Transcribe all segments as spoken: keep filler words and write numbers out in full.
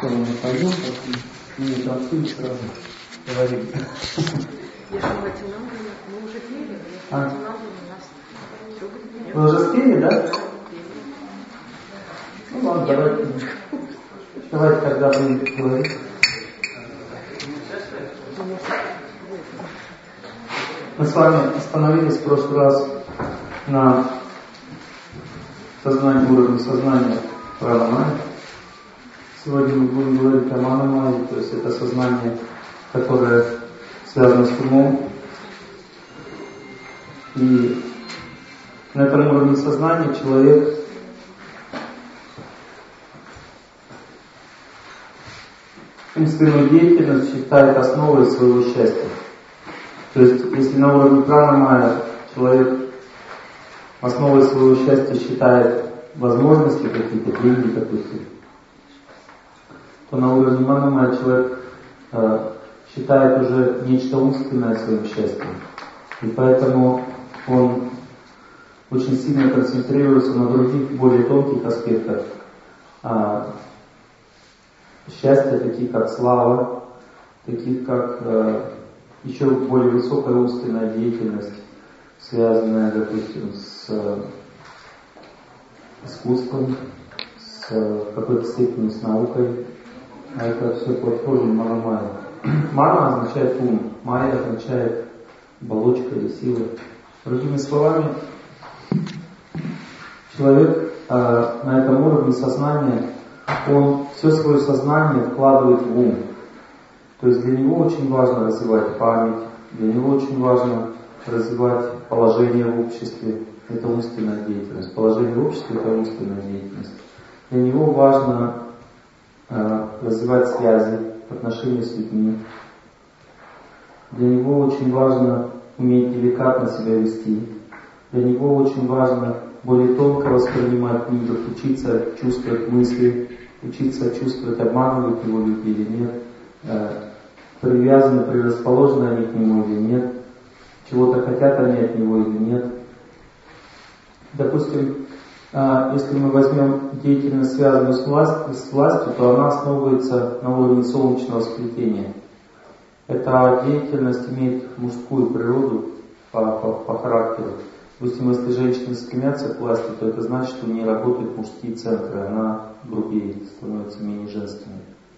скоро мы пойдем, мы не танцуем сразу. Говорим. Я же математика, мы уже пели, я же математика у нас все будет. Вы уже спели, да? Ну ладно, давайте. Давайте тогда будем говорить. Мы с вами остановились в прошлый раз на сознании, уровне сознания прана-майи. Сегодня мы будем говорить о мана-майе, то есть это сознание, которое связано с умом. И на этом уровне сознания человек умственную деятельность считает основой своего счастья. То есть, если на уровне прана-майя человек основой своего счастья считает возможности какие-то, деньги, допустим, то на уровне мана-майя человек э, считает уже нечто умственное своим счастьем. И поэтому он очень сильно концентрируется на других, более тонких аспектах э, счастья, таких как слава, таких как э, еще более высокая умственная деятельность, связанная, допустим, с э, искусством, с э, какой-то степенью с наукой. А это все под уровнем мана-майя. Мана означает ум, майя означает оболочка или сила. Другими словами, человек э, на этом уровне сознания, он все свое сознание вкладывает в ум. То есть для него очень важно развивать память, для него очень важно развивать положение в обществе, это умственная деятельность. Положение в обществе — это умственная деятельность. Для него важно э, развивать связи, отношения с людьми. Для него очень важно уметь деликатно себя вести. Для него очень важно более тонко воспринимать мир, учиться чувствовать мысли, учиться чувствовать, обманывают его люди или нет, э, привязаны, предрасположены они к нему или нет, чего-то хотят они от него или нет. Допустим, э, если мы возьмем деятельность, связанную с властью, с властью, то она основывается на уровне солнечного сплетения. Эта деятельность имеет мужскую природу по, по, по характеру. Допустим, если женщины стремятся к власти, то это значит, что у нее работают мужские центры, она грубее, становится менее женственной.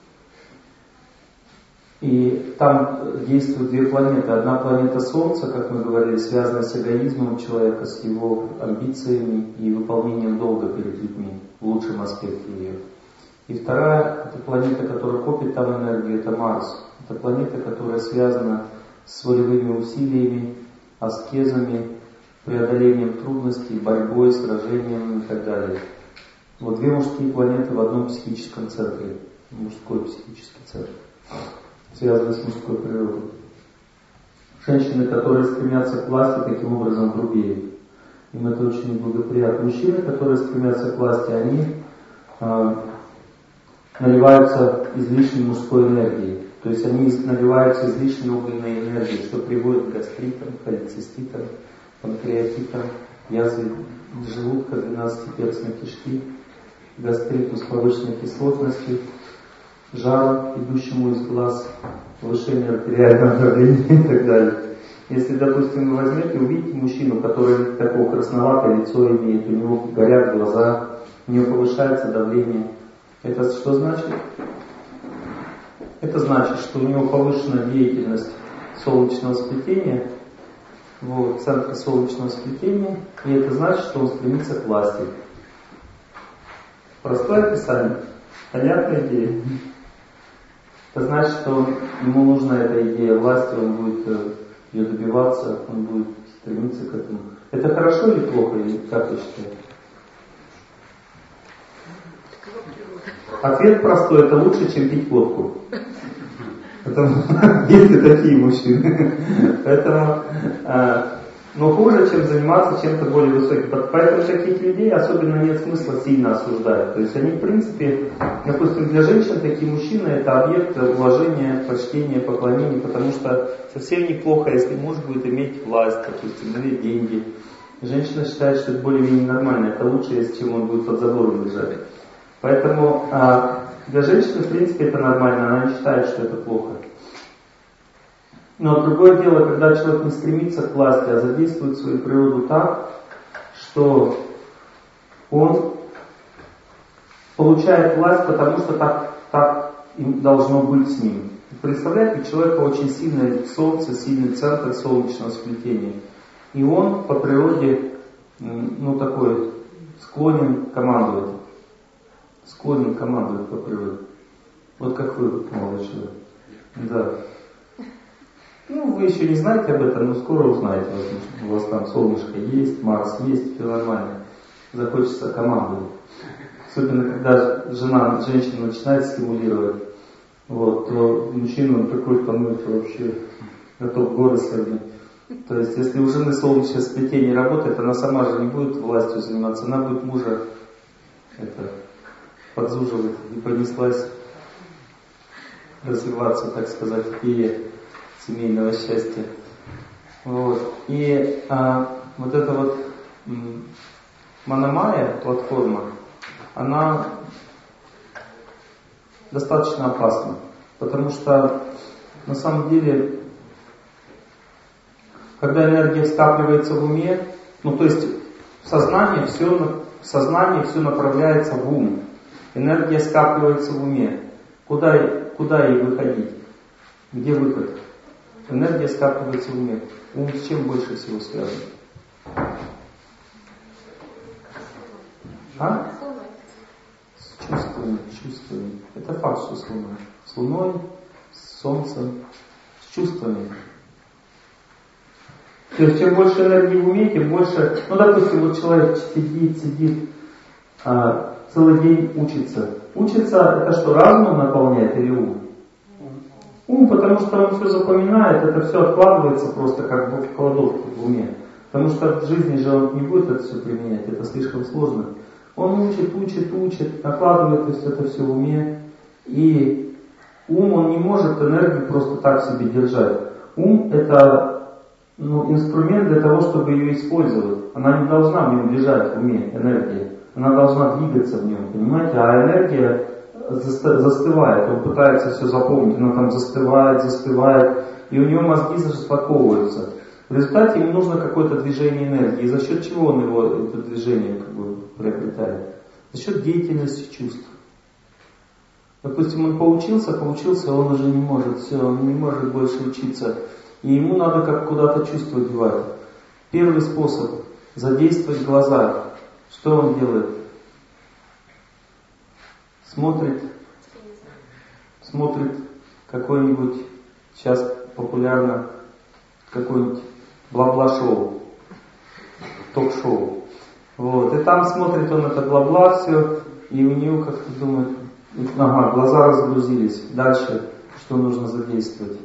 И там действуют две планеты. Одна планета Солнца, как мы говорили, связана с эгоизмом человека, с его амбициями и выполнением долга перед людьми, в лучшем аспекте ее. И вторая, это планета, которая копит там энергию, это Марс. Это планета, которая связана с волевыми усилиями, аскезами, преодолением трудностей, борьбой, сражением и так далее. Вот две мужские планеты в одном психическом центре. Мужской психический центр. Связаны с мужской природой. Женщины, которые стремятся к власти, таким образом грубее. Им это очень неблагоприятно. Мужчины, которые стремятся к власти, они э, наливаются излишней мужской энергией. То есть они наливаются излишней огненной энергией, что приводит к гастритам, холециститам, панкреатитам, язве желудка, двенадцатиперстной кишки, гастриту с повышенной кислотностью, жару, идущему из глаз, повышение артериального давления и так далее. Если, допустим, вы возьмете, увидите мужчину, который такое красноватое лицо имеет, у него горят глаза, у него повышается давление, это что значит? Это значит, что у него повышена деятельность солнечного сплетения, вот, центра солнечного сплетения, и это значит, что он стремится к власти. Простое описание, понятная идея. Это значит, что ему нужна эта идея власти, он будет ее добиваться, он будет стремиться к этому. Это хорошо или плохо, или как вы считаете? Ответ простой, это лучше, чем пить водку. Потому есть и такие мужчины. Поэтому, но хуже, чем заниматься чем-то более высоким. Поэтому таких людей особенно нет смысла сильно осуждать. То есть они, в принципе, допустим, для женщин такие мужчины — это объект уважения, почтения, поклонения, потому что совсем неплохо, если муж будет иметь власть, допустим, или деньги. Женщина считает, что это более-менее нормально, это лучше, чем он будет под забором лежать. Поэтому Для женщины, в принципе, это нормально, она не считает, что это плохо. Но другое дело, когда человек не стремится к власти, а задействует свою природу так, что он получает власть, потому что так, так им должно быть с ним. Представляете, у человека очень сильное солнце, сильный центр солнечного сплетения. И он по природе, ну, такой, склонен командовать. Склонен командовать по природе. Вот как вы, молодой человек. Да. Ну, вы еще не знаете об этом, но скоро узнаете. У вас там солнышко есть, Марс есть, все нормально. Захочется командовать. Особенно, когда жена, женщина начинает стимулировать, вот, то мужчина, он такой становится вообще готов горы свернуть. То есть, если у жены солнечное сплетение работает, она сама же не будет властью заниматься, она будет мужа это, подзуживать и понеслась развиваться, так сказать, в фее семейного счастья. Вот. И а, вот эта вот м, Манамая, платформа, она достаточно опасна, потому что на самом деле, когда энергия скапливается в уме, ну то есть в сознании все, в сознании все направляется в ум, энергия скапливается в уме. Куда, куда ей выходить? Где выход? Энергия скапливается в уме. Ум с чем больше всего связан? А? С чувствами, чувствами. Это факт, что с Луной. С Луной, с Солнцем, с чувствами. То есть, чем больше энергии в уме, тем больше... Ну, допустим, вот человек сидит, сидит, а, целый день учится. Учится, это что, разум наполняет или ум? Ум, потому что он все запоминает, это все откладывается просто как бы в кладовке в уме. Потому что в жизни же он не будет это все применять, это слишком сложно. Он учит, учит, учит, накладывает это все в уме. И ум, он не может энергию просто так себе держать. Ум это, ну, инструмент для того, чтобы ее использовать. Она не должна в нем лежать в уме, энергия. Она должна двигаться в нем, понимаете? А энергия застывает, он пытается все запомнить, она там застывает, застывает, и у него мозги распаковываются. В результате ему нужно какое-то движение энергии. И за счет чего он его, это движение как бы приобретает? За счет деятельности чувств. Допустим, он поучился, поучился, он уже не может, все, он не может больше учиться. И ему надо как куда-то чувство девать. Первый способ — задействовать глаза. Что он делает? Смотрит, смотрит какой-нибудь, сейчас популярно, какой-нибудь бла-бла-шоу, ток-шоу. Вот. И там смотрит он это бла-бла все, и у него как-то думает, ага, глаза разгрузились, дальше что нужно задействовать?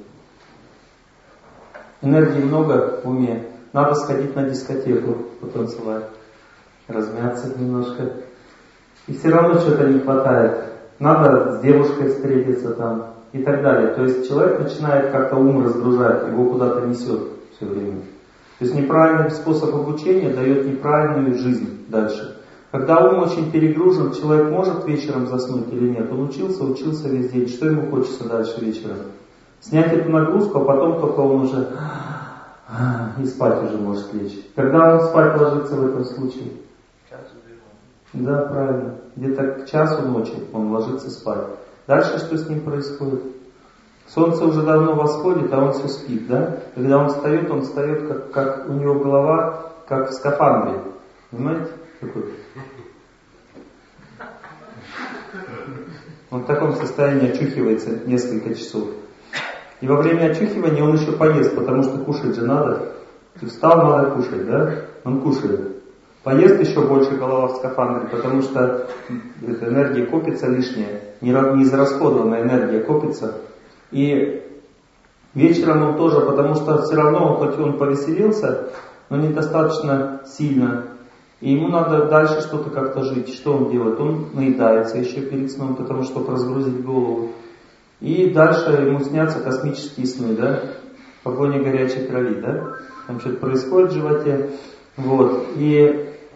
Энергии много в уме, надо сходить на дискотеку, потанцевать, размяться немножко. И все равно что-то не хватает. Надо с девушкой встретиться там и так далее. То есть человек начинает как-то ум разгружать, его куда-то несет все время. То есть неправильный способ обучения дает неправильную жизнь дальше. Когда ум очень перегружен, человек может вечером заснуть или нет. Он учился, учился весь день. Что ему хочется дальше вечером? Снять эту нагрузку, а потом только он уже и спать уже может лечь. Когда он спать ложится в этом случае? Да, правильно. Где-то к часу ночи он ложится спать. Дальше что с ним происходит? Солнце уже давно восходит, а он все спит, да? Когда он встает, он встает, как, как у него голова, как в скафандре. Понимаете? Такой. Он в таком состоянии очухивается несколько часов. И во время очухивания он еще поест, потому что кушать же надо. Ты встал, надо кушать, да? Он кушает. Поест еще больше голова в скафандре, потому что эта энергия копится лишняя, неизрасходованная энергия копится. И вечером он тоже, потому что все равно, хоть он повеселился, но недостаточно сильно. И ему надо дальше что-то как-то жить. Что он делает? Он наедается еще перед сном, потому что чтобы разгрузить голову. И дальше ему снятся космические сны, да? Погоня горячей крови, да? Там что-то происходит в животе. Вот. И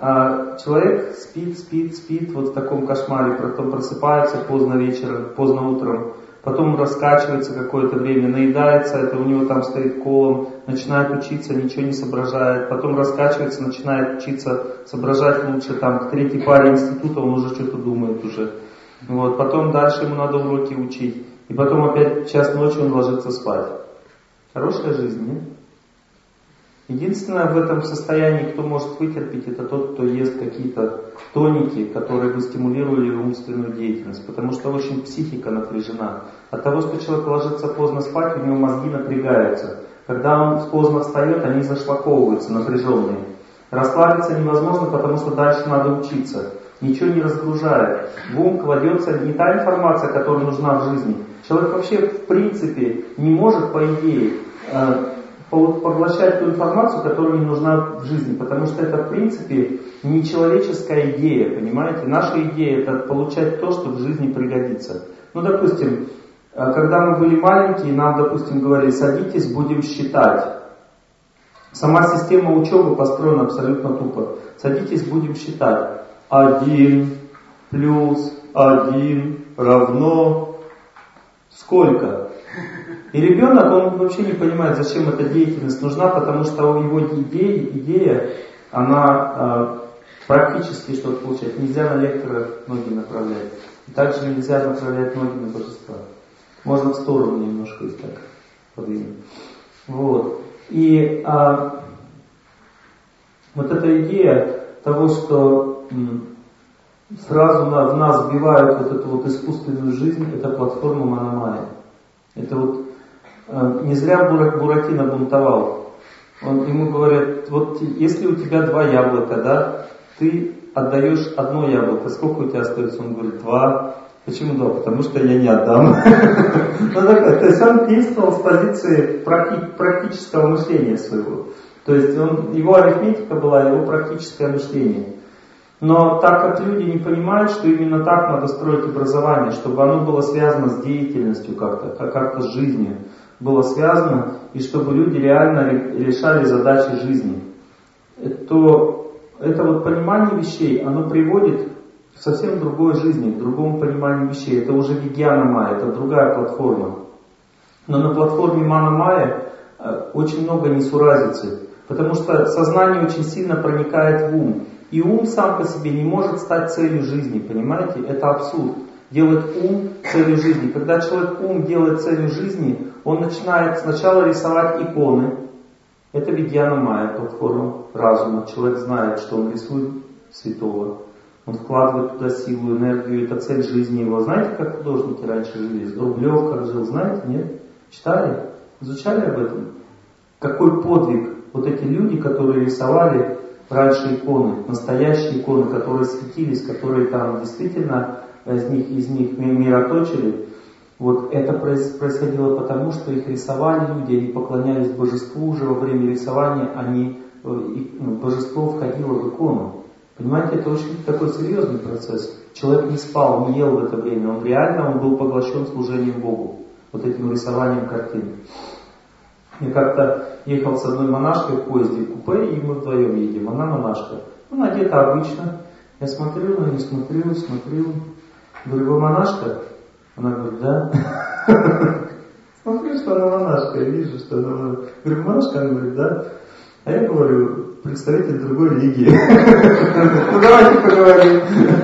а, человек спит, спит, спит вот в таком кошмаре, потом просыпается поздно вечером, поздно утром, потом раскачивается какое-то время, наедается, это у него там стоит колом, начинает учиться, ничего не соображает, потом раскачивается, начинает учиться, соображать лучше, там к третьей паре института он уже что-то думает уже. Вот, потом дальше ему надо уроки учить, и потом опять в час ночи он ложится спать. Хорошая жизнь, нет? Единственное, в этом состоянии, кто может вытерпеть, это тот, кто ест какие-то тоники, которые бы стимулировали умственную деятельность. Потому что очень психика напряжена. От того, что человек ложится поздно спать, у него мозги напрягаются. Когда он поздно встает, они зашлаковываются, напряженные. Расслабиться невозможно, потому что дальше надо учиться. Ничего не разгружает. В ум кладется не та информация, которая нужна в жизни. Человек вообще в принципе не может, по идее, поглощать ту информацию, которая не нужна в жизни, потому что это в принципе не человеческая идея, понимаете? Наша идея это получать то, что в жизни пригодится. Ну, допустим, когда мы были маленькие, нам, допустим, говорили, садитесь, будем считать. Сама система учебы построена абсолютно тупо. Садитесь, будем считать. Один плюс один равно сколько? И ребенок, он вообще не понимает, зачем эта деятельность нужна, потому что у его идеи, идея, она э, практически что-то получает. Нельзя на лектора ноги направлять. И также нельзя направлять ноги на божества. Можно в сторону немножко их так подвинуть. Вот. И э, вот эта идея того, что м, сразу на, в нас вбивают вот эту вот искусственную жизнь, это платформа Манамая. Это вот не зря Буратино бунтовал. Он, ему говорят, вот если у тебя два яблока, да, ты отдаешь одно яблоко, сколько у тебя остается? Он говорит, два. Почему два? Потому что я не отдам. То есть он действовал с позиции практического мышления своего. То есть он, его арифметика была, его практическое мышление. Но так как люди не понимают, что именно так надо строить образование, чтобы оно было связано с деятельностью как-то, как-то с жизнью, было связано, и чтобы люди реально решали задачи жизни, то это вот понимание вещей, оно приводит к совсем другой жизни, к другому пониманию вещей. Это уже Вигьяна Майя, это другая платформа. Но на платформе Мана Майя очень много несуразицы, потому что сознание очень сильно проникает в ум. И ум сам по себе не может стать целью жизни, понимаете? Это абсурд. Делать ум целью жизни. Когда человек ум делает целью жизни, он начинает сначала рисовать иконы. Это Вигьяна Майя, платформа разума. Человек знает, что он рисует святого. Он вкладывает туда силу, энергию. Это цель жизни его. Знаете, как художники раньше жили? Рублев как жил, знаете? Нет? Читали? Изучали об этом? Какой подвиг вот эти люди, которые рисовали раньше иконы, настоящие иконы, которые светились, которые там действительно из них, из них мироточили. Вот это происходило потому, что их рисовали люди, они поклонялись божеству уже во время рисования, они, божество входило в икону. Понимаете, это очень такой серьезный процесс. Человек не спал, не ел в это время, он реально он был поглощен служением Богу, вот этим рисованием картин. Я как-то ехал с одной монашкой в поезде в купе, и мы вдвоем едем. Она монашка. Она одета обычно. Я смотрю на нее, смотрю, смотрю. Говорю, вы монашка? Она говорит, да. Смотрю, что она монашка, я вижу, что она монашка. Говорю, монашка? Она говорит, да. А я говорю, представитель другой религии. Ну давайте поговорим.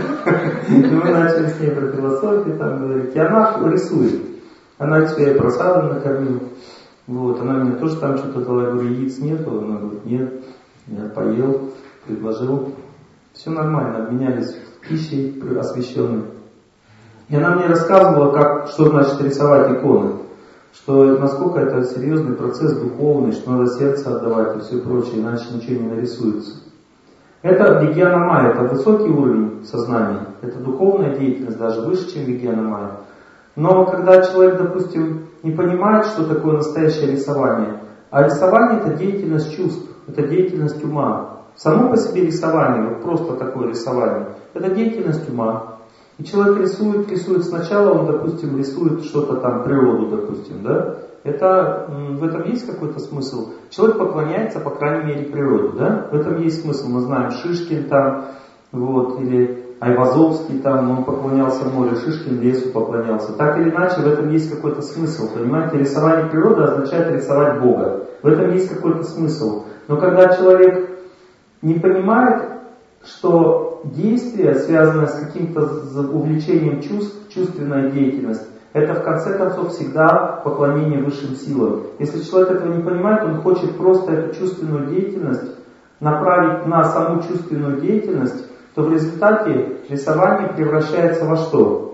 И мы начали с ней про философию там говорить. И она рисует. Она рисует, я просадом накормил. Вот, она мне тоже там что-то дала, я говорю, яиц нету? Она говорит, нет. Я поел, предложил. Все нормально, обменялись пищей освященной. И она мне рассказывала, как, что значит рисовать иконы. Что насколько это серьезный процесс духовный, что надо сердце отдавать и все прочее, иначе ничего не нарисуется. Это Вигьяна Майя, это высокий уровень сознания. Это духовная деятельность, даже выше, чем Вигьяна Майя. Но когда человек, допустим, не понимает, что такое настоящее рисование, а рисование это деятельность чувств, это деятельность ума. Само по себе рисование, вот просто такое рисование, это деятельность ума. И человек рисует, рисует сначала, он, допустим, рисует что-то там, природу, допустим, да? Это, в этом есть какой-то смысл? Человек поклоняется, по крайней мере, природе, да? В этом есть смысл. Мы знаем, Шишкин там, вот, или Айвазовский там, он поклонялся морю, Шишкин лесу поклонялся. Так или иначе, в этом есть какой-то смысл, понимаете? Рисование природы означает рисовать Бога. В этом есть какой-то смысл. Но когда человек не понимает, что действие, связанное с каким-то увлечением чувств, чувственная деятельность, это в конце концов всегда поклонение высшим силам. Если человек этого не понимает, он хочет просто эту чувственную деятельность направить на саму чувственную деятельность, то в результате рисование превращается во что?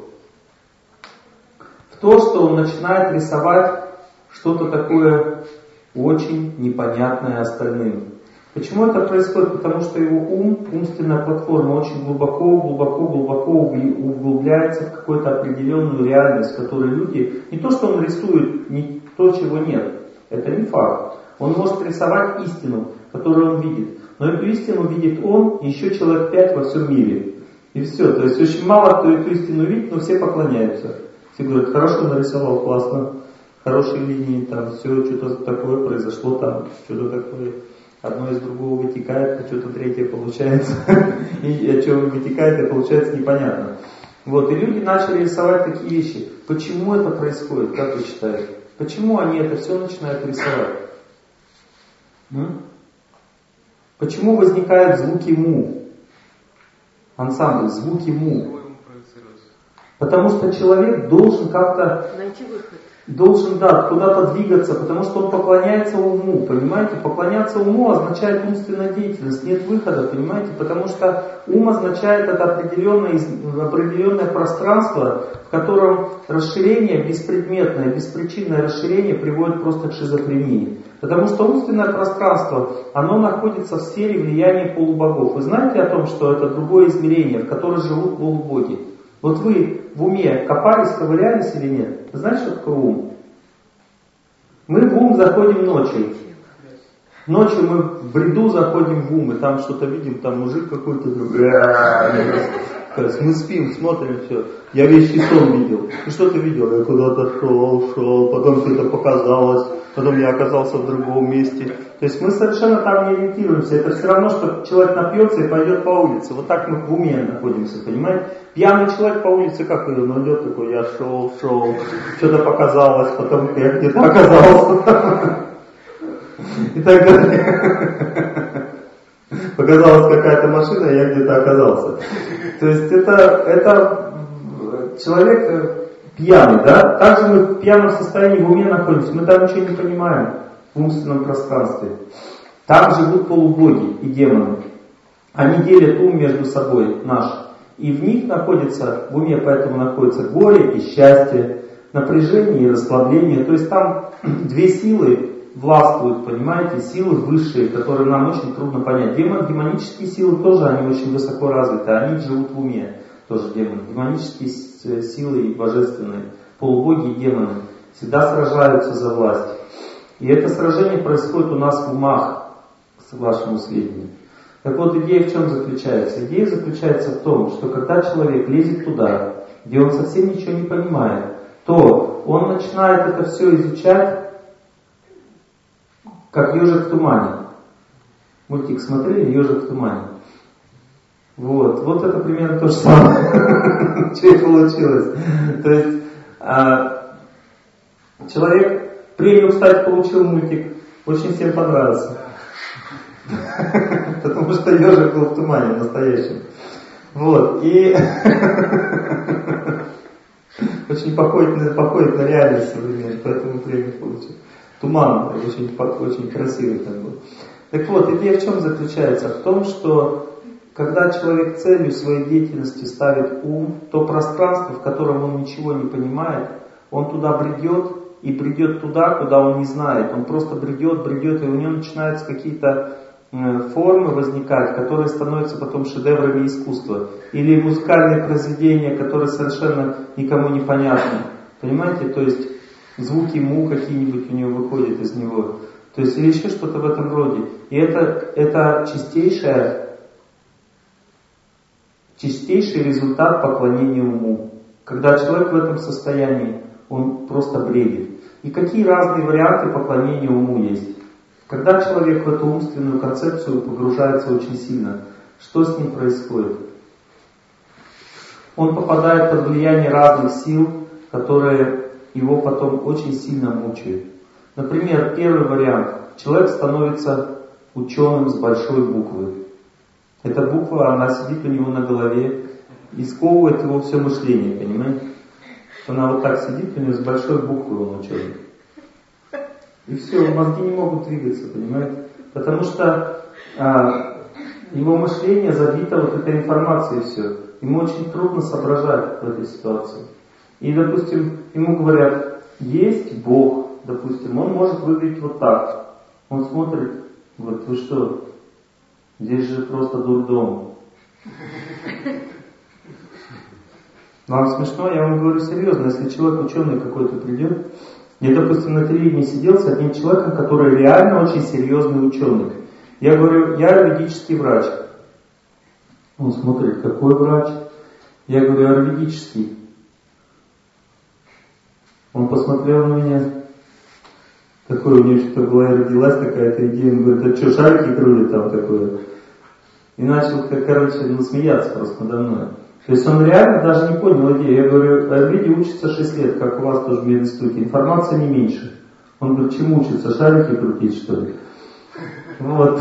В то, что он начинает рисовать что-то такое очень непонятное остальным. Почему это происходит? Потому что его ум, умственная платформа очень глубоко, глубоко, глубоко углубляется в какую-то определенную реальность, в которой люди, не то что он рисует не то, чего нет, это не факт. Он может рисовать истину, которую он видит. Но эту истину видит он и еще человек пять во всем мире. И все. То есть очень мало кто эту истину видит, но все поклоняются. Все говорят, хорошо нарисовал, классно, хорошие линии, там все, что-то такое произошло, там что-то такое. Одно из другого вытекает, а что-то третье получается. И что вытекает, и получается непонятно. Вот, и люди начали рисовать такие вещи. Почему это происходит, как вы считаете? Почему они это все начинают рисовать? М? Почему возникают звуки му? Ансамбль, звуки му. Потому что человек должен как-то... найти выход. Должен, да, куда-то двигаться, потому что он поклоняется уму, понимаете? Поклоняться уму означает умственная деятельность, нет выхода, понимаете? Потому что ум означает это определенное, определенное пространство, в котором расширение беспредметное, беспричинное расширение приводит просто к шизофрении. Потому что умственное пространство, оно находится в сфере влияния полубогов. Вы знаете о том, что это другое измерение, в котором живут полубоги? Вот вы в уме копались, ковырялись или нет? Вы знаете, что такое ум? Мы в ум заходим ночью. Ночью мы в бреду заходим в ум, и там что-то видим, там мужик какой-то. Мы спим, смотрим, все. Я вещий сон видел. И что ты видел? Я куда-то шел, шел, потом что-то показалось, потом я оказался в другом месте. То есть мы совершенно там не ориентируемся. Это все равно, что человек напьется и пойдет по улице. Вот так мы в уме находимся, понимаете? Пьяный человек по улице, как он идет такой, я шел, шел, что-то показалось, потом я где-то оказался. И так далее. Показалась какая-то машина, я где-то оказался. То есть это, это человек пьяный, да? Также мы в пьяном состоянии в уме находимся, мы там ничего не понимаем в умственном пространстве. Там живут полубоги и демоны. Они делят ум между собой наш. И в них находится, в уме поэтому находится горе и счастье, напряжение и расслабление. То есть там две силы властвуют, понимаете, силы высшие, которые нам очень трудно понять. Демон, демонические силы тоже, они очень высоко развиты, они живут в уме, тоже демоны. Демонические силы и божественные, полубоги и демоны всегда сражаются за власть. И это сражение происходит у нас в умах, к вашему сведению. Так вот, идея в чем заключается? Идея заключается в том, что когда человек лезет туда, где он совсем ничего не понимает, то он начинает это все изучать, как ежик в тумане. Мультик смотрели, ежик в тумане. Вот, вот это примерно то же самое, что и получилось. То есть а, человек премию, кстати, получил мультик, очень всем понравился. Потому что ежик был в тумане настоящем. Вот, и очень походит, походит на реальность современную, поэтому премию получил. Туман очень, очень красивый там был. Так вот, идея в чем заключается? В том, что когда человек целью своей деятельности ставит ум, то пространство, в котором он ничего не понимает, он туда бредет и бредет туда, куда он не знает. Он просто бредет, бредет, и у него начинаются какие-то формы возникать, которые становятся потом шедеврами искусства. Или музыкальные произведения, которые совершенно никому не понятны. Понимаете? То есть звуки му какие-нибудь у него выходят из него. То есть или еще что-то в этом роде. И это, это чистейшая, чистейший результат поклонения уму. Когда человек в этом состоянии, он просто бредит. И какие разные варианты поклонения уму есть. Когда человек в эту умственную концепцию погружается очень сильно, что с ним происходит? Он попадает под влияние разных сил, которые его потом очень сильно мучают. Например, первый вариант. Человек становится ученым с большой буквы. Эта буква, она сидит у него на голове и сковывает его все мышление, понимаете? Она вот так сидит у него с большой буквы, он ученый. И все, мозги не могут двигаться, понимаете? Потому что а, его мышление забито вот этой информацией все. Ему очень трудно соображать в этой ситуации. И, допустим, ему говорят, есть Бог, допустим, он может выглядеть вот так. Он смотрит, говорит, вы что, здесь же просто дурдом. Вам смешно, я вам говорю серьезно, если человек ученый какой-то придет, я, допустим, на телевидении сидел с одним человеком, который реально очень серьезный ученый. Я говорю, я юридический врач. Он смотрит, какой врач? Я говорю, аюрведический. Он посмотрел на меня, такой у него что-то в голове родилась такая-то идея, он говорит, а что, шарики крутят там такое? И начал, как, короче, ну, смеяться просто надо мной. То есть он реально даже не понял идею. Я говорю, аюрведе учится шесть лет, как у вас тоже в мединституте, информация не меньше. Он говорит, чему учится, шарики крутить, что ли? Вот.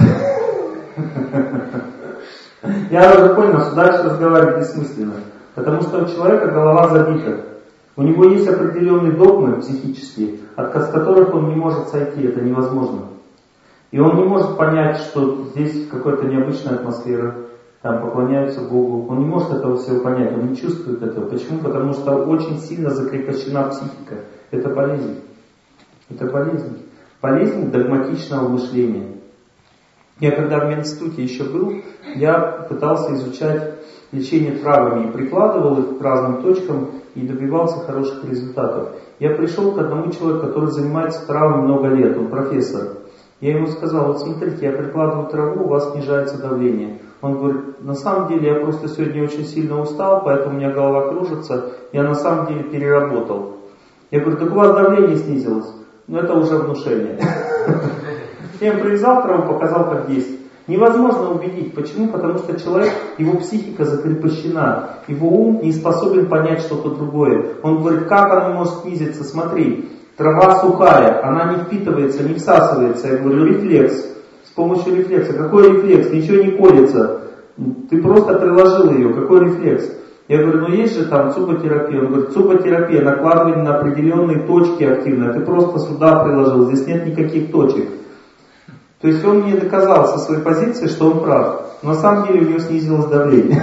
Я уже понял, что дальше разговаривать бессмысленно. Потому что у человека голова забита. У него есть определенные догмы психические, от которых он не может сойти, это невозможно. И он не может понять, что здесь какая-то необычная атмосфера, там поклоняются Богу. Он не может этого всего понять, он не чувствует этого. Почему? Потому что очень сильно закрепощена психика. Это болезнь. Это болезнь. Болезнь догматичного мышления. Я когда в мединституте еще был, я пытался изучать лечение травами и прикладывал их к разным точкам и добивался хороших результатов. Я пришел к одному человеку, который занимается травами много лет, он профессор. Я ему сказал, вот смотрите, я прикладываю траву, у вас снижается давление. Он говорит, на самом деле я просто сегодня очень сильно устал, поэтому у меня голова кружится, я на самом деле переработал. Я говорю, так у вас давление снизилось? Ну это уже внушение. Я ему привязал траву, показал, как действует. Невозможно убедить. Почему? Потому что человек, его психика закрепощена, его ум не способен понять что-то другое. Он говорит, как оно может снизиться? Смотри, трава сухая, она не впитывается, не всасывается. Я говорю, рефлекс. С помощью рефлекса. Какой рефлекс? Ничего не колется. Ты просто приложил ее. Какой рефлекс? Я говорю, ну есть же там цуботерапия. Он говорит, цуботерапия, накладывание на определенные точки активные. Ты просто сюда приложил, здесь нет никаких точек. То есть он мне доказал со своей позиции, что он прав. Но на самом деле у него снизилось давление.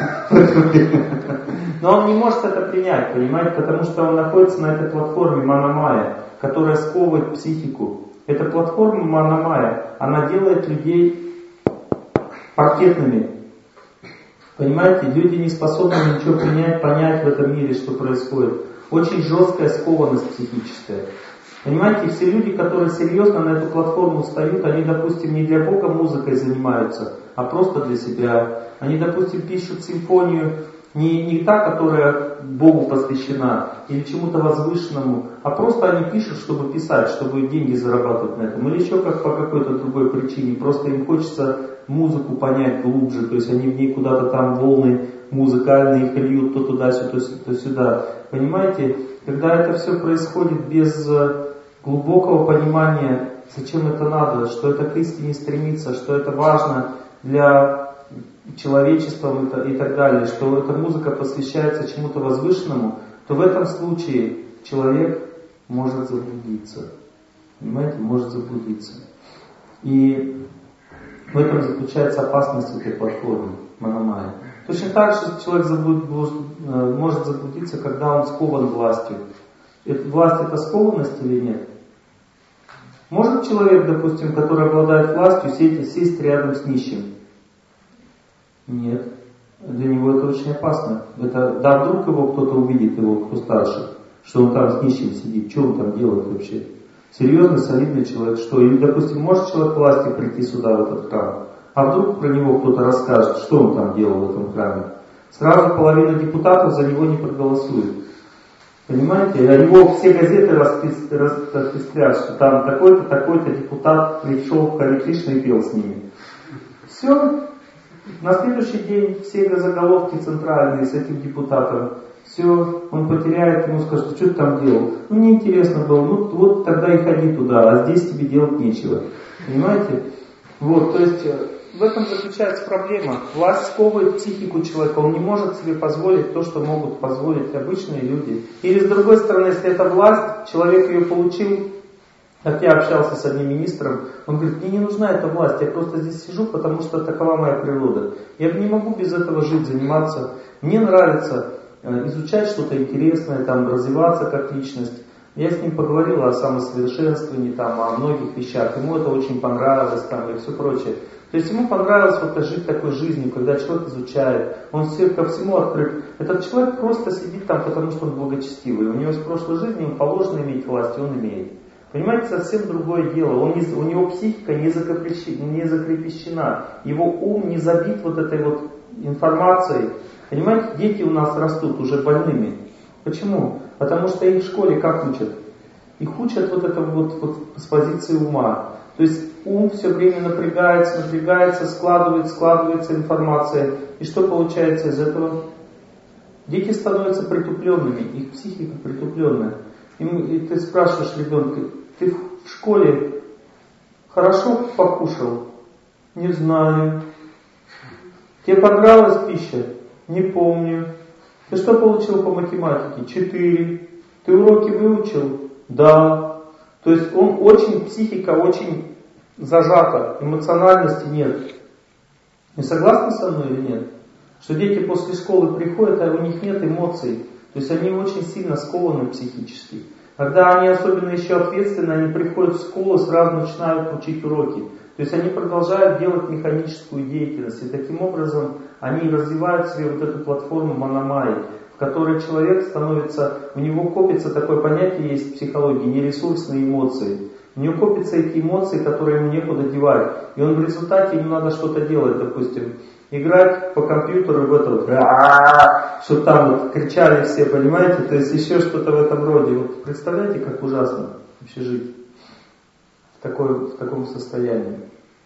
Но он не может это принять, понимаете, потому что он находится на этой платформе Мана-майя, которая сковывает психику. Эта платформа Мана-майя, она делает людей паркетными. Понимаете, люди не способны ничего принять, понять в этом мире, что происходит. Очень жесткая скованность психическая. Понимаете, все люди, которые серьезно на эту платформу встают, они, допустим, не для Бога музыкой занимаются, а просто для себя. Они, допустим, пишут симфонию не, не та, которая Богу посвящена, или чему-то возвышенному, а просто они пишут, чтобы писать, чтобы деньги зарабатывать на этом. Или еще как по какой-то другой причине. Просто им хочется музыку понять глубже, то есть они в ней куда-то там волны музыкальные их льют то туда-сюда, то сюда. Понимаете, когда это все происходит без глубокого понимания, зачем это надо, что это к истине стремится, что это важно для человечества и так далее, что эта музыка посвящается чему-то возвышенному, то в этом случае человек может заблудиться. Понимаете, может заблудиться. И в этом заключается опасность этой платформы Мана-майя. Точно так же человек заблуд, может заблудиться, когда он скован властью. Власть это скованность или нет? Может человек, допустим, который обладает властью, сесть, сесть рядом с нищим? Нет. Для него это очень опасно. Это, да, вдруг его кто-то увидит, его кто старше, что он там с нищим сидит, что он там делает вообще? Серьезный, солидный человек, что? Или, допустим, может человек власти прийти сюда, в этот храм? А вдруг про него кто-то расскажет, что он там делал в этом храме? Сразу половина депутатов за него не проголосует. Понимаете? А его все газеты расписали, что там такой-то, такой-то депутат пришел в Харе Кришна и пел с ними. Все. На следующий день все заголовки центральные с этим депутатом. Все, он потеряет, ему скажут, что ты там делал? Ну, мне интересно было, ну вот тогда и ходи туда, а здесь тебе делать нечего. Понимаете? Вот, то есть в этом заключается проблема. Власть сковывает психику человека, он не может себе позволить то, что могут позволить обычные люди. Или с другой стороны, если это власть, человек ее получил, как я общался с одним министром, он говорит, мне не нужна эта власть, я просто здесь сижу, потому что такова моя природа. Я не могу без этого жить, заниматься. Мне нравится изучать что-то интересное, там, развиваться как личность. Я с ним поговорил о самосовершенствовании, там, о многих вещах. Ему это очень понравилось, там, и все прочее. То есть ему понравилось вот жить такой жизнью, когда человек изучает, он все, ко всему открыт. Этот человек просто сидит там, потому что он благочестивый. У него с прошлой жизни он положено иметь власть, и он имеет. Понимаете, совсем другое дело. Он не, у него психика не закрепощена, его ум не забит вот этой вот информацией. Понимаете, дети у нас растут уже больными. Почему? Потому что их в школе как учат? Их учат вот это вот, вот с позиции ума. То есть ум все время напрягается, напрягается, складывает, складывается информация. И что получается из этого? Дети становятся притупленными, их психика притупленная. И, мы, и ты спрашиваешь ребенка, ты в школе хорошо покушал? Не знаю. Тебе понравилась пища? Не помню. Ты что получил по математике? Четыре. Ты уроки выучил? Да. То есть он очень, психика очень зажата, эмоциональности нет. Вы согласны со мной или нет? Что дети после школы приходят, а у них нет эмоций. То есть они очень сильно скованы психически. Когда они особенно еще ответственны, они приходят в школу, сразу начинают учить уроки. То есть они продолжают делать механическую деятельность. И таким образом они развивают себе вот эту платформу Манамайи, в которой человек становится, у него копится такое понятие есть в психологии, нересурсные эмоции. У него копятся эти эмоции, которые ему некуда девать. И он в результате, ему надо что-то делать, допустим, играть по компьютеру в это вот, чтобы там вот кричали все, понимаете? То есть еще что-то в этом роде. Вот представляете, как ужасно вообще жить в, такой, в таком состоянии.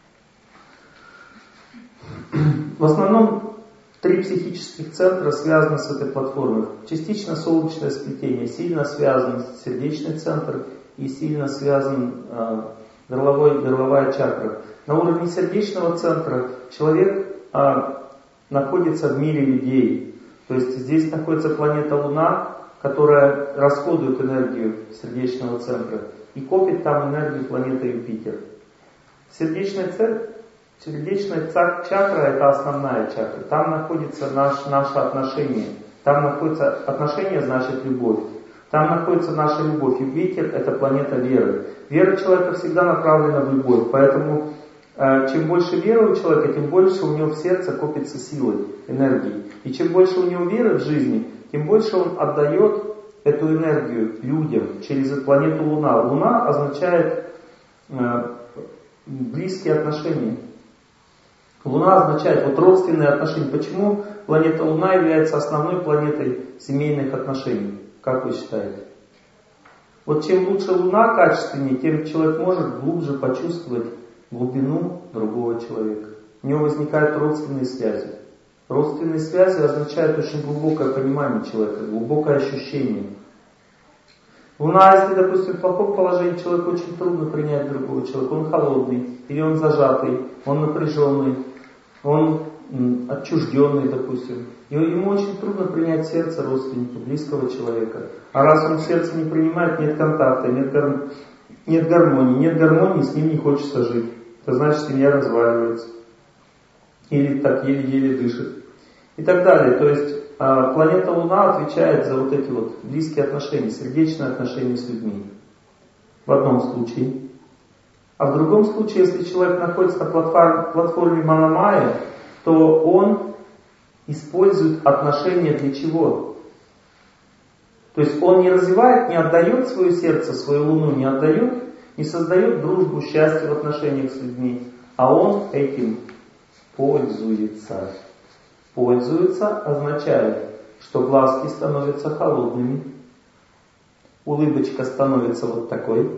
В основном три психических центра связаны с этой платформой. Частично солнечное сплетение сильно связано с сердечный центр и сильно связан э, горловой, горловая чакра. На уровне сердечного центра человек э, находится в мире людей. То есть здесь находится планета Луна, которая расходует энергию сердечного центра и копит там энергию планеты Юпитер. Сердечная цель Сердечная чакра — это основная чакра. Там находится наш, наше отношение. Там находится отношение, значит любовь. Там находится наша любовь. Юпитер — это планета веры. Вера человека всегда направлена в любовь. Поэтому э, чем больше веры у человека, тем больше у него в сердце копится силы, энергии. И чем больше у него веры в жизни, тем больше он отдает эту энергию людям через планету Луна. Луна означает э, близкие отношения. Луна означает вот родственные отношения. Почему планета Луна является основной планетой семейных отношений? Как вы считаете? Вот чем лучше Луна качественнее, тем человек может глубже почувствовать глубину другого человека. У него возникают родственные связи. Родственные связи означают очень глубокое понимание человека, глубокое ощущение. Луна, если, допустим, в плохом положении, человеку очень трудно принять другого человека. Он холодный, или он зажатый, он напряженный, он отчужденный, допустим. И ему очень трудно принять сердце родственника, близкого человека. А раз он сердце не принимает, нет контакта, нет, гар... нет гармонии. Нет гармонии, с ним не хочется жить. Это значит, семья разваливается. Или так еле-еле дышит. И так далее. То есть а, планета Луна отвечает за вот эти вот близкие отношения, сердечные отношения с людьми. В одном случае. А в другом случае, если человек находится на платформе, платформе Манамайи, то он использует отношения для чего? То есть он не развивает, не отдает свое сердце, свою Луну, не отдает, не создает дружбу, счастье в отношениях с людьми, а он этим пользуется. Пользуется означает, что глазки становятся холодными, улыбочка становится вот такой.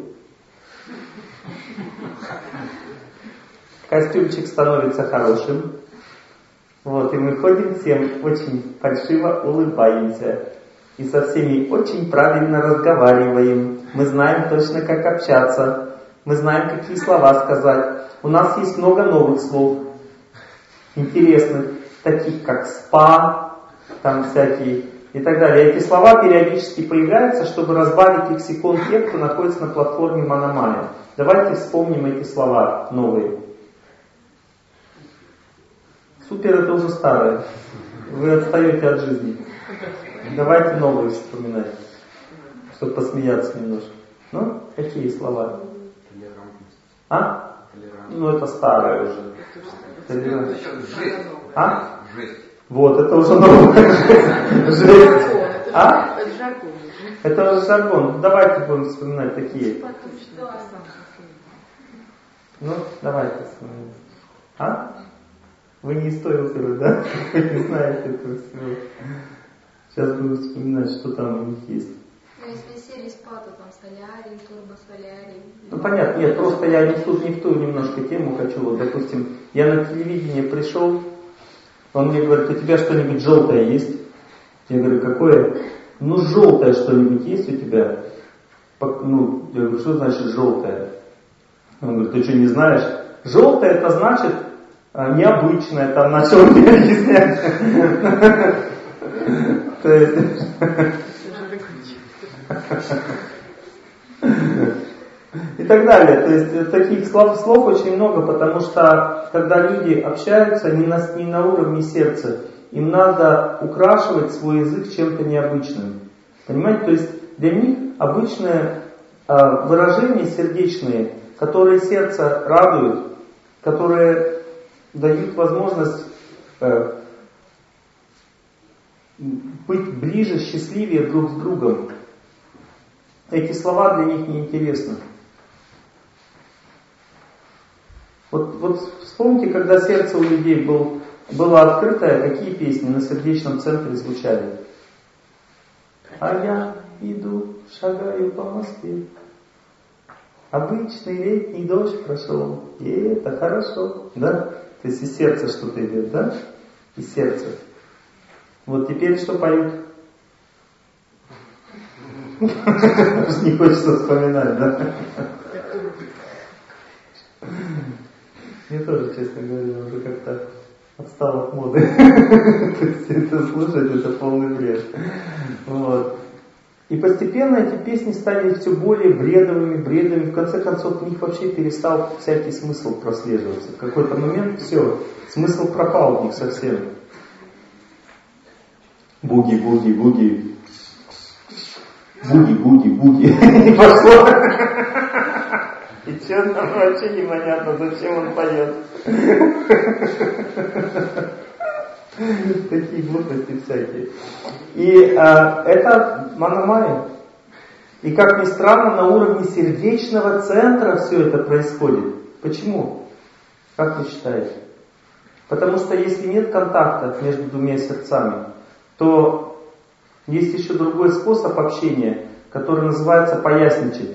Костюмчик становится хорошим. Вот, и мы ходим всем очень фальшиво улыбаемся. И со всеми очень правильно разговариваем. Мы знаем точно, как общаться. Мы знаем, какие слова сказать. У нас есть много новых слов. Интересных. Таких, как спа, там всякие и так далее. Эти слова периодически появляются, чтобы разбавить лексикон тех, кто находится на платформе Мономая. Давайте вспомним эти слова новые. Супер, это уже старое. Вы отстаете от жизни. Давайте новые вспоминать, чтобы посмеяться немножко. Ну, какие слова? Толерантность. А? Толерантность. Ну, это старое уже. Толерантность. Жесть. А? Жесть. Вот, это уже новая жесть. Жесть. А? Это жаргон. Это уже жаргон. Давайте будем вспоминать такие. Ну, давайте вспоминать. А? Вы не из той оперы, да? Вы не знаете этого всего. Сейчас буду вспоминать, что там у них есть. Ну, если серии спа, то там солярий, турбосолярий. Ну, понятно, нет, просто я не в ту, не в ту немножко тему хочу. Вот, допустим, я на телевидение пришел, он мне говорит, у тебя что-нибудь желтое есть? Я говорю, какое? Ну, желтое что-нибудь есть у тебя? Ну, я говорю, что значит желтое? Он говорит, ты что, не знаешь? Желтое это значит необычное, там начал мне объяснять. То есть... И так далее. То есть таких слов, слов очень много, потому что когда люди общаются не на, не на уровне сердца, им надо украшивать свой язык чем-то необычным. Понимаете? То есть для них обычные э, выражения сердечные, которые сердце радуют, которые дают возможность э, быть ближе, счастливее друг с другом. Эти слова для них неинтересны. Вот, вот вспомните, когда сердце у людей был, было открытое, какие песни на сердечном центре звучали. А я иду, шагаю по Москве. Обычный летний дождь прошел, и это хорошо, да? То есть из сердца что-то идет, да? Из сердца. Вот теперь что поют? Не хочется вспоминать, да? Мне тоже, честно говоря, уже как-то отстал от моды. То есть это слушать, это полный бред. Вот. И постепенно эти песни стали все более бредовыми, бредовыми. В конце концов, в них вообще перестал всякий смысл прослеживаться. В какой-то момент все, смысл пропал в них совсем. Буги, буги, буги. Буги, буги, буги. И пошло. И что там вообще непонятно, зачем он поет. Такие глупости всякие. И а, это Мономая. И как ни странно, на уровне сердечного центра все это происходит. Почему? Как вы считаете? Потому что если нет контакта между двумя сердцами, то есть еще другой способ общения, который называется поясничать.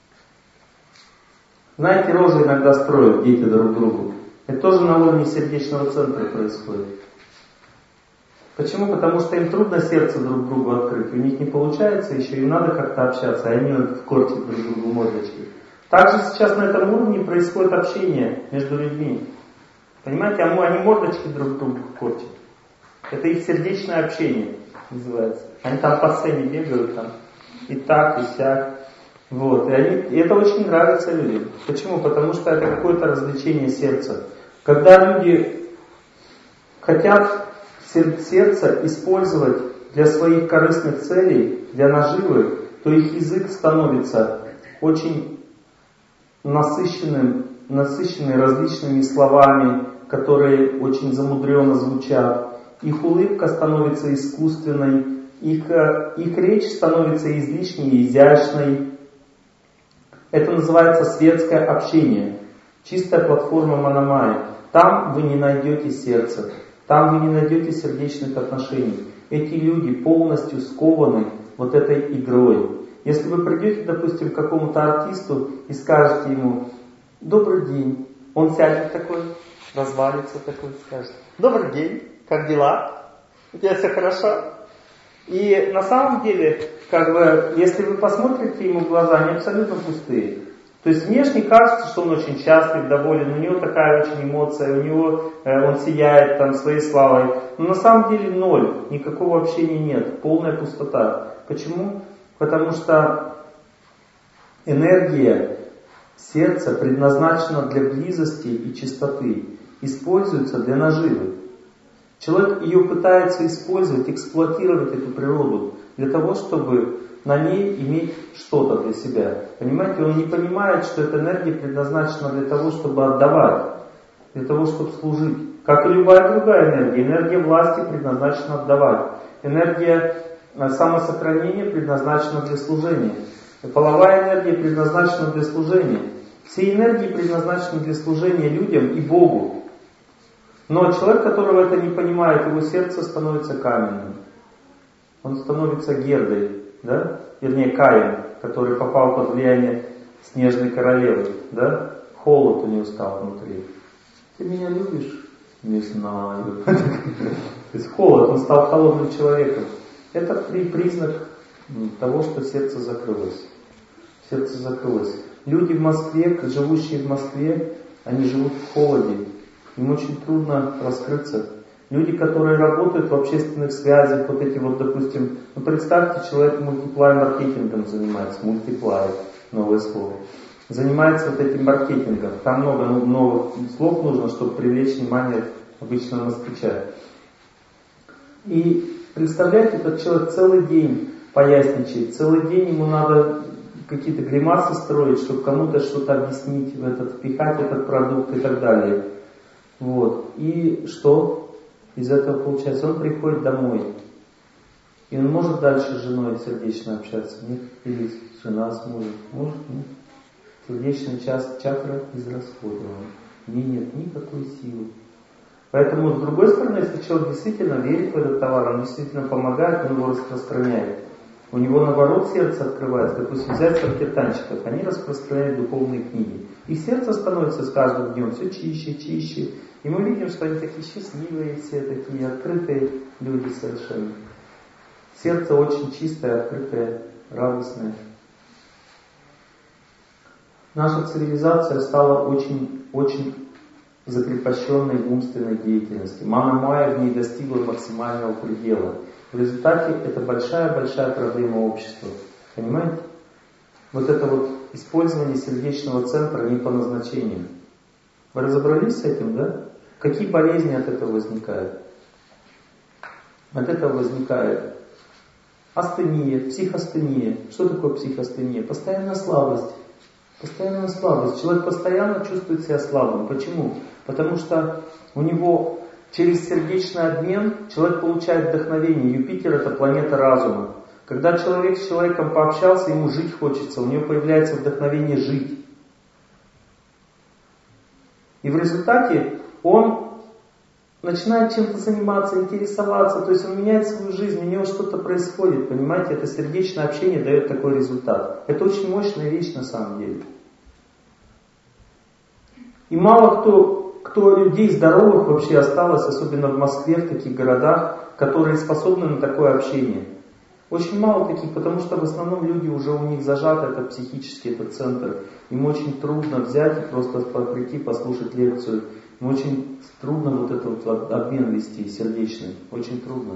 Знаете, рожи иногда строят дети друг другу. Это тоже на уровне сердечного центра происходит. Почему? Потому что им трудно сердце друг другу открыть. У них не получается еще, им надо как-то общаться, а они корчат друг другу мордочки. Также сейчас на этом уровне происходит общение между людьми. Понимаете, они мордочки друг другу корчат. Это их сердечное общение называется. Они там по сцене бегают там. И так, и сяк. Вот. И, они, и это очень нравится людям. Почему? Потому что это какое-то развлечение сердца. Когда люди хотят сердце использовать для своих корыстных целей, для наживы, то их язык становится очень насыщенным, насыщенный различными словами, которые очень замудренно звучат. Их улыбка становится искусственной, их, их речь становится излишней, изящной. Это называется светское общение, чистая платформа Мономая. Там вы не найдете сердца, там вы не найдете сердечных отношений. Эти люди полностью скованы вот этой игрой. Если вы придете, допустим, к какому-то артисту и скажете ему «Добрый день», он сядет такой, развалится такой, скажет «Добрый день, как дела? У тебя все хорошо?» И на самом деле, как бы, если вы посмотрите ему в глаза, они абсолютно пустые. То есть внешне кажется, что он очень счастлив, доволен, у него такая очень эмоция, у него э, он сияет там своей славой. Но на самом деле ноль, никакого общения нет, полная пустота. Почему? Потому что энергия сердца предназначена для близости и чистоты, используется для наживы. Человек ее пытается использовать, эксплуатировать эту природу для того, чтобы на ней иметь что-то для себя. Понимаете, он не понимает, что эта энергия предназначена для того, чтобы отдавать, для того, чтобы служить. Как и любая другая энергия. Энергия власти предназначена отдавать. Энергия самосохранения предназначена для служения. Половая энергия предназначена для служения. Все энергии предназначены для служения людям и Богу. Но человек, которого это не понимает, его сердце становится каменным. Он становится Гердой. Да? Вернее, Каин, который попал под влияние снежной королевы, да? Холод у него стал внутри. Ты меня любишь? Не знаю. То есть холод, он стал холодным человеком. Это признак того, что сердце закрылось. Сердце закрылось. Люди в Москве, живущие в Москве, они живут в холоде. Им очень трудно раскрыться. Люди, которые работают в общественных связях, вот эти вот, допустим, ну представьте, человек мультиплай-маркетингом занимается, мультиплай, новое слово, занимается вот этим маркетингом. Там много ну, новых слов нужно, чтобы привлечь внимание обычного москвича. И представляете, этот человек целый день поясничает, целый день ему надо какие-то гримасы строить, чтобы кому-то что-то объяснить, в этот, впихать этот продукт и так далее. Вот. И что? Из этого получается, он приходит домой. И он может дальше с женой сердечно общаться? Нет? Или жена с мужем? Может? Нет. Сердечная часть чакра израсходована. В ней нет никакой силы. Поэтому, с другой стороны, если человек действительно верит в этот товар, он действительно помогает, он его распространяет. У него наоборот сердце открывается. Допустим, взять санкиртанщиков, они распространяют духовные книги. И сердце становится с каждым днем все чище, чище. И мы видим, что они такие счастливые, все такие открытые люди совершенно. Сердце очень чистое, открытое, радостное. Наша цивилизация стала очень, очень закрепощенной в умственной деятельности. Мана-майя в ней достигла максимального предела. В результате это большая-большая проблема общества. Понимаете? Вот это вот использование сердечного центра не по назначению. Вы разобрались с этим, да? Какие болезни от этого возникают? От этого возникает астения, психостения. Что такое психостения? Постоянная слабость. Постоянная слабость. Человек постоянно чувствует себя слабым. Почему? Потому что у него через сердечный обмен человек получает вдохновение. Юпитер — это планета разума. Когда человек с человеком пообщался, ему жить хочется, у него появляется вдохновение жить. И в результате он начинает чем-то заниматься, интересоваться, то есть он меняет свою жизнь, у него что-то происходит, понимаете, это сердечное общение дает такой результат. Это очень мощная вещь на самом деле. И мало кто, кто людей здоровых вообще осталось, особенно в Москве, в таких городах, которые способны на такое общение. Очень мало таких, потому что в основном люди уже у них зажаты, это психический этот центр. Им очень трудно взять и просто прийти, послушать лекцию. Им очень трудно вот этот вот обмен вести сердечный. Очень трудно.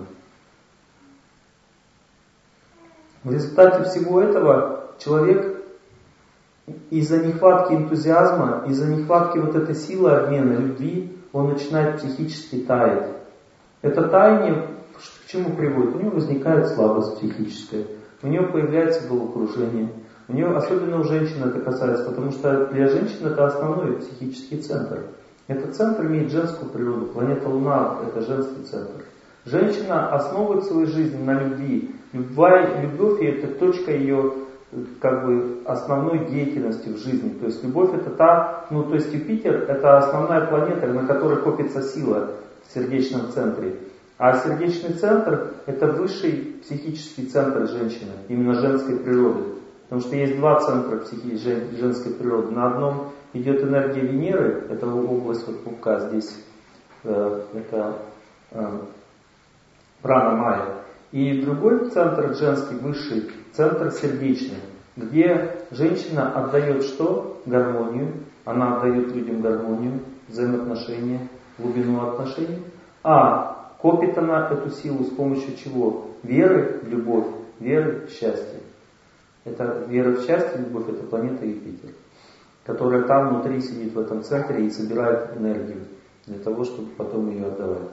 В результате всего этого человек из-за нехватки энтузиазма, из-за нехватки вот этой силы обмена, любви, он начинает психически таять. Это таяние к чему приводит? У него возникает слабость психическая, у него появляется головокружение. У нее, особенно у женщин это касается, потому что для женщин это основной психический центр. Этот центр имеет женскую природу. Планета Луна — это женский центр. Женщина основывает свою жизнь на любви. Любовь, любовь — это точка ее как бы основной деятельности в жизни. То есть любовь — это та, ну то есть Юпитер — это основная планета, на которой копится сила в сердечном центре. А сердечный центр — это высший психический центр женщины, именно женской природы. Потому что есть два центра психи, женской природы. На одном идет энергия Венеры, это область вот пупка здесь, э, это э, прана майя. И другой центр женский, высший, центр сердечный, где женщина отдает что? Гармонию. Она отдает людям гармонию, взаимоотношения, глубину отношений. А копит она эту силу с помощью чего? Веры в любовь, веры в счастье. Это вера в счастье, любовь, это планета Юпитер, которая там внутри сидит в этом центре и собирает энергию для того, чтобы потом ее отдавать.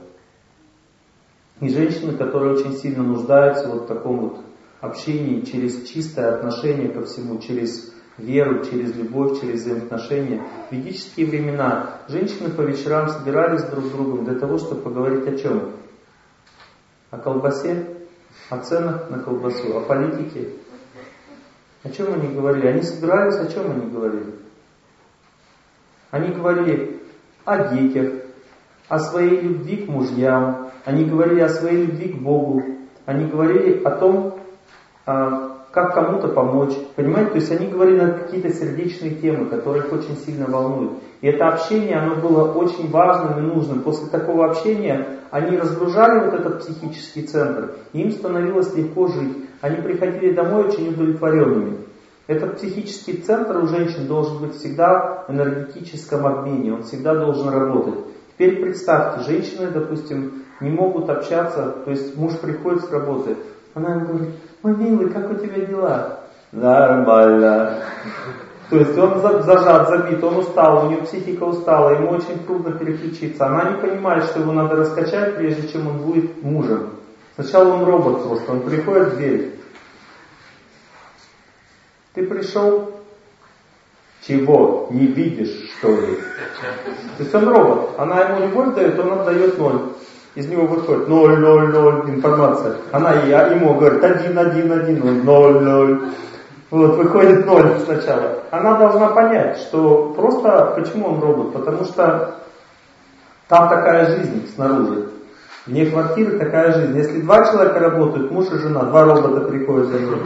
И женщины, которые очень сильно нуждаются вот в таком вот общении через чистое отношение ко всему, через веру, через любовь, через взаимоотношения. В ведические времена женщины по вечерам собирались друг с другом для того, чтобы поговорить о чем? О колбасе, о ценах на колбасу, о политике. О чем они говорили? Они собирались, о чем они говорили? Они говорили о детях, о своей любви к мужьям, они говорили о своей любви к Богу, они говорили о том, как кому-то помочь. Понимаете? То есть они говорили на какие-то сердечные темы, которые их очень сильно волнуют. И это общение, оно было очень важным и нужным. После такого общения они разгружали вот этот психический центр, и им становилось легко жить. Они приходили домой очень удовлетворенными. Этот психический центр у женщин должен быть всегда в энергетическом обмене, он всегда должен работать. Теперь представьте, женщины, допустим, не могут общаться, то есть муж приходит с работы, она ему говорит: мой милый, как у тебя дела? Нормально. То есть он зажат, забит, он устал, у него психика устала, ему очень трудно переключиться. Она не понимает, что его надо раскачать, прежде чем он будет мужем. Сначала он робот просто, он приходит в дверь. Ты пришел? Чего? Не видишь, что ли? То есть он робот. Она ему любовь дает, он отдает ноль. Из него выходит ноль, ноль, ноль информация. Она ему говорит один, один, один, ноль, ноль. Вот, выходит ноль сначала. Она должна понять, что просто, почему он робот? Потому что там такая жизнь снаружи. Вне квартиры такая жизнь. Если два человека работают, муж и жена, два робота приходят за ним.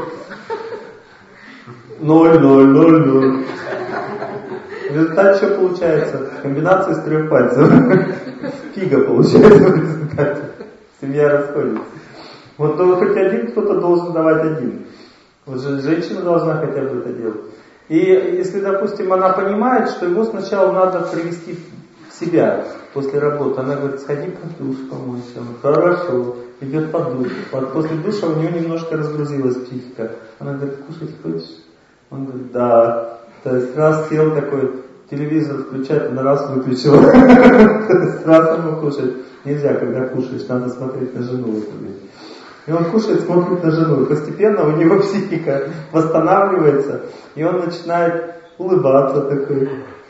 Ноль, ноль, ноль, ноль. В результате что получается? Комбинация из трех пальцев. Фига получается в результате. Семья расходится. Вот то хоть один кто-то должен давать один. Вот же женщина должна хотя бы это делать. И если, допустим, она понимает, что его сначала надо привести в себя после работы, она говорит: сходи под душ, помойся. Хорошо. Идет под душ. Вот после душа у нее немножко разгрузилась психика. Она говорит: кушать хочешь? Он говорит: да. То есть раз сел такой, телевизор включает, на раз выключил. Раз ему кушать. Нельзя, когда кушаешь, надо смотреть на жену в это время. И он кушает, смотрит на жену. И постепенно у него психика восстанавливается. И он начинает улыбаться такой.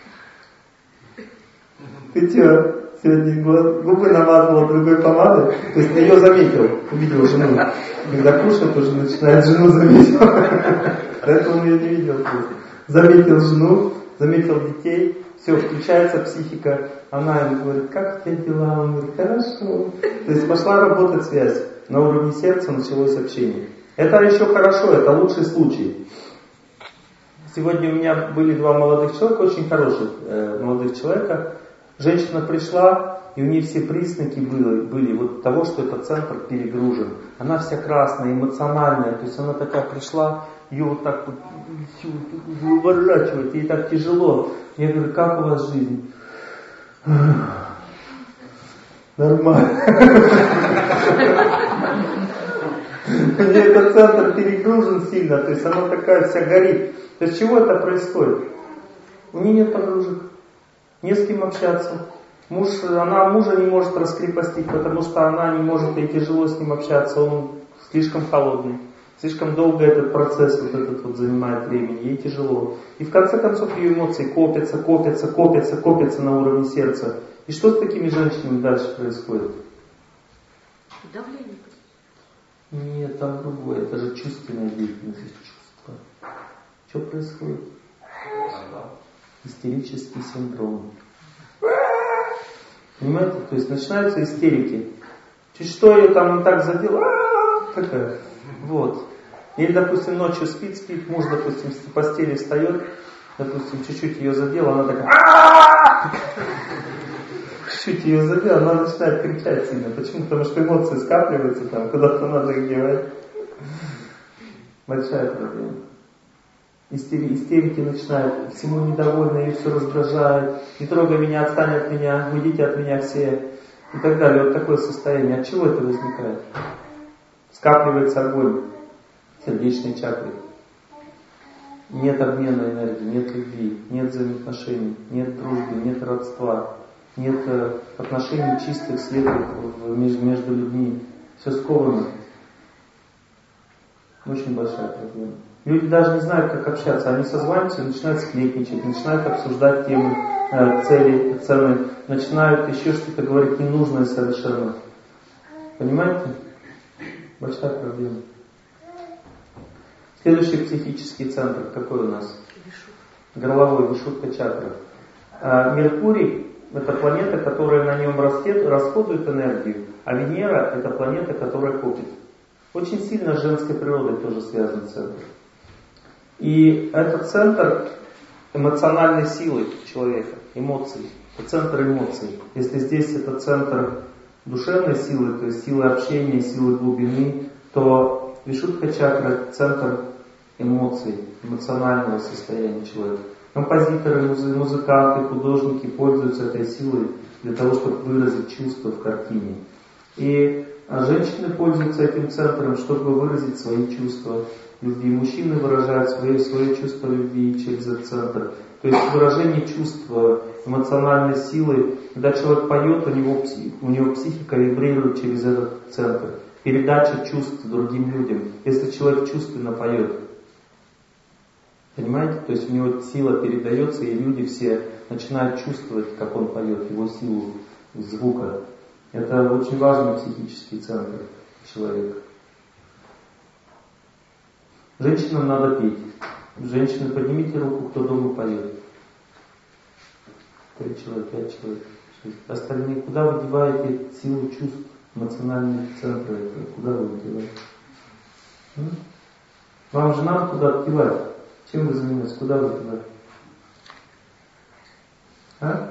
Ты че, сегодня губы намазала другой помадой? То есть ее заметил, увидел жену. Когда кушает, уже начинает жену заметить. До этого он ее не видел. Заметил жену, заметил детей. Все, включается психика. Она ему говорит: как у тебя дела? Он говорит: хорошо. То есть пошла работать связь. На уровне сердца началось общение. Это еще хорошо, это лучший случай. Сегодня у меня были два молодых человека, очень хороших э, молодых человека. Женщина пришла, и у нее все признаки были, были вот того, что этот центр перегружен. Она вся красная, эмоциональная, то есть она такая пришла, ее вот так вот выворачивает, ей так тяжело. Я говорю: как у вас жизнь? Нормально. У нее этот центр перегружен сильно, то есть она такая вся горит. То есть чего это происходит? У нее нет подружек, не с кем общаться. Муж, она мужа не может раскрепостить, потому что она не может, ей тяжело с ним общаться, он слишком холодный. Слишком долго этот процесс вот этот вот занимает времени, ей тяжело. И в конце концов ее эмоции копятся, копятся, копятся, копятся на уровне сердца. И что с такими женщинами дальше происходит? Давление. Нет, там другое, это же чувственная деятельность, чувства. Что происходит? Истерический синдром. Понимаете? То есть начинаются истерики. Чуть что ее там так задел, а-а-а, такая. Вот. Или, допустим, ночью спит, спит, муж, допустим, с постели встает, допустим, чуть-чуть ее задел, она такая, а-а-а! Чуть-чуть ее задел, она начинает кричать сильно. Почему? Потому что эмоции скапливаются там, куда-то надо их девать. Большая проблема. Истери, истерики начинают, всему недовольны, ее все раздражает. Не трогай меня, отстань от меня, уйдите от меня все. И так далее. Вот такое состояние. От чего это возникает? Скапливается огонь сердечной чакры. Нет обмена энергии, нет любви, нет взаимоотношений, нет дружбы, нет родства, нет отношений чистых, светлых между людьми. Все сковано. Очень большая проблема. Люди даже не знают, как общаться. Они созваниваются, начинают сплетничать, начинают обсуждать темы, э, цели, цены, начинают еще что-то говорить ненужное совершенно. Понимаете? Большая проблема. Следующий психический центр какой у нас? Горловой, вишудха чакра. А Меркурий — это планета, которая на нем растет, расходует энергию, а Венера — это планета, которая копит. Очень сильно с женской природой тоже связан центр. И это центр эмоциональной силы человека, эмоций. Это центр эмоций. Если здесь это центр душевной силы, то есть силы общения, силы глубины, то вишудха чакра — это центр эмоций, эмоционального состояния человека. Композиторы, музыканты, художники пользуются этой силой для того, чтобы выразить чувства в картине. И женщины пользуются этим центром, чтобы выразить свои чувства любви. Мужчины выражают свои, свои чувства любви через этот центр. То есть выражение чувства, эмоциональной силы. Когда человек поет, у него, у него психика вибрирует через этот центр. Передача чувств другим людям. Если человек чувственно поет. Понимаете? То есть у него сила передается, и люди все начинают чувствовать, как он поет, его силу звука. Это очень важный психический центр человека. Женщинам надо петь. Женщины, поднимите руку, кто дома поет. Три человека, пять человек, шесть. Остальные, куда вы деваете силу чувств, эмоциональные центры? Куда вы деваете? М? Вам же надо куда-то девать. Чем вы занимаетесь? Куда вы деваете? А?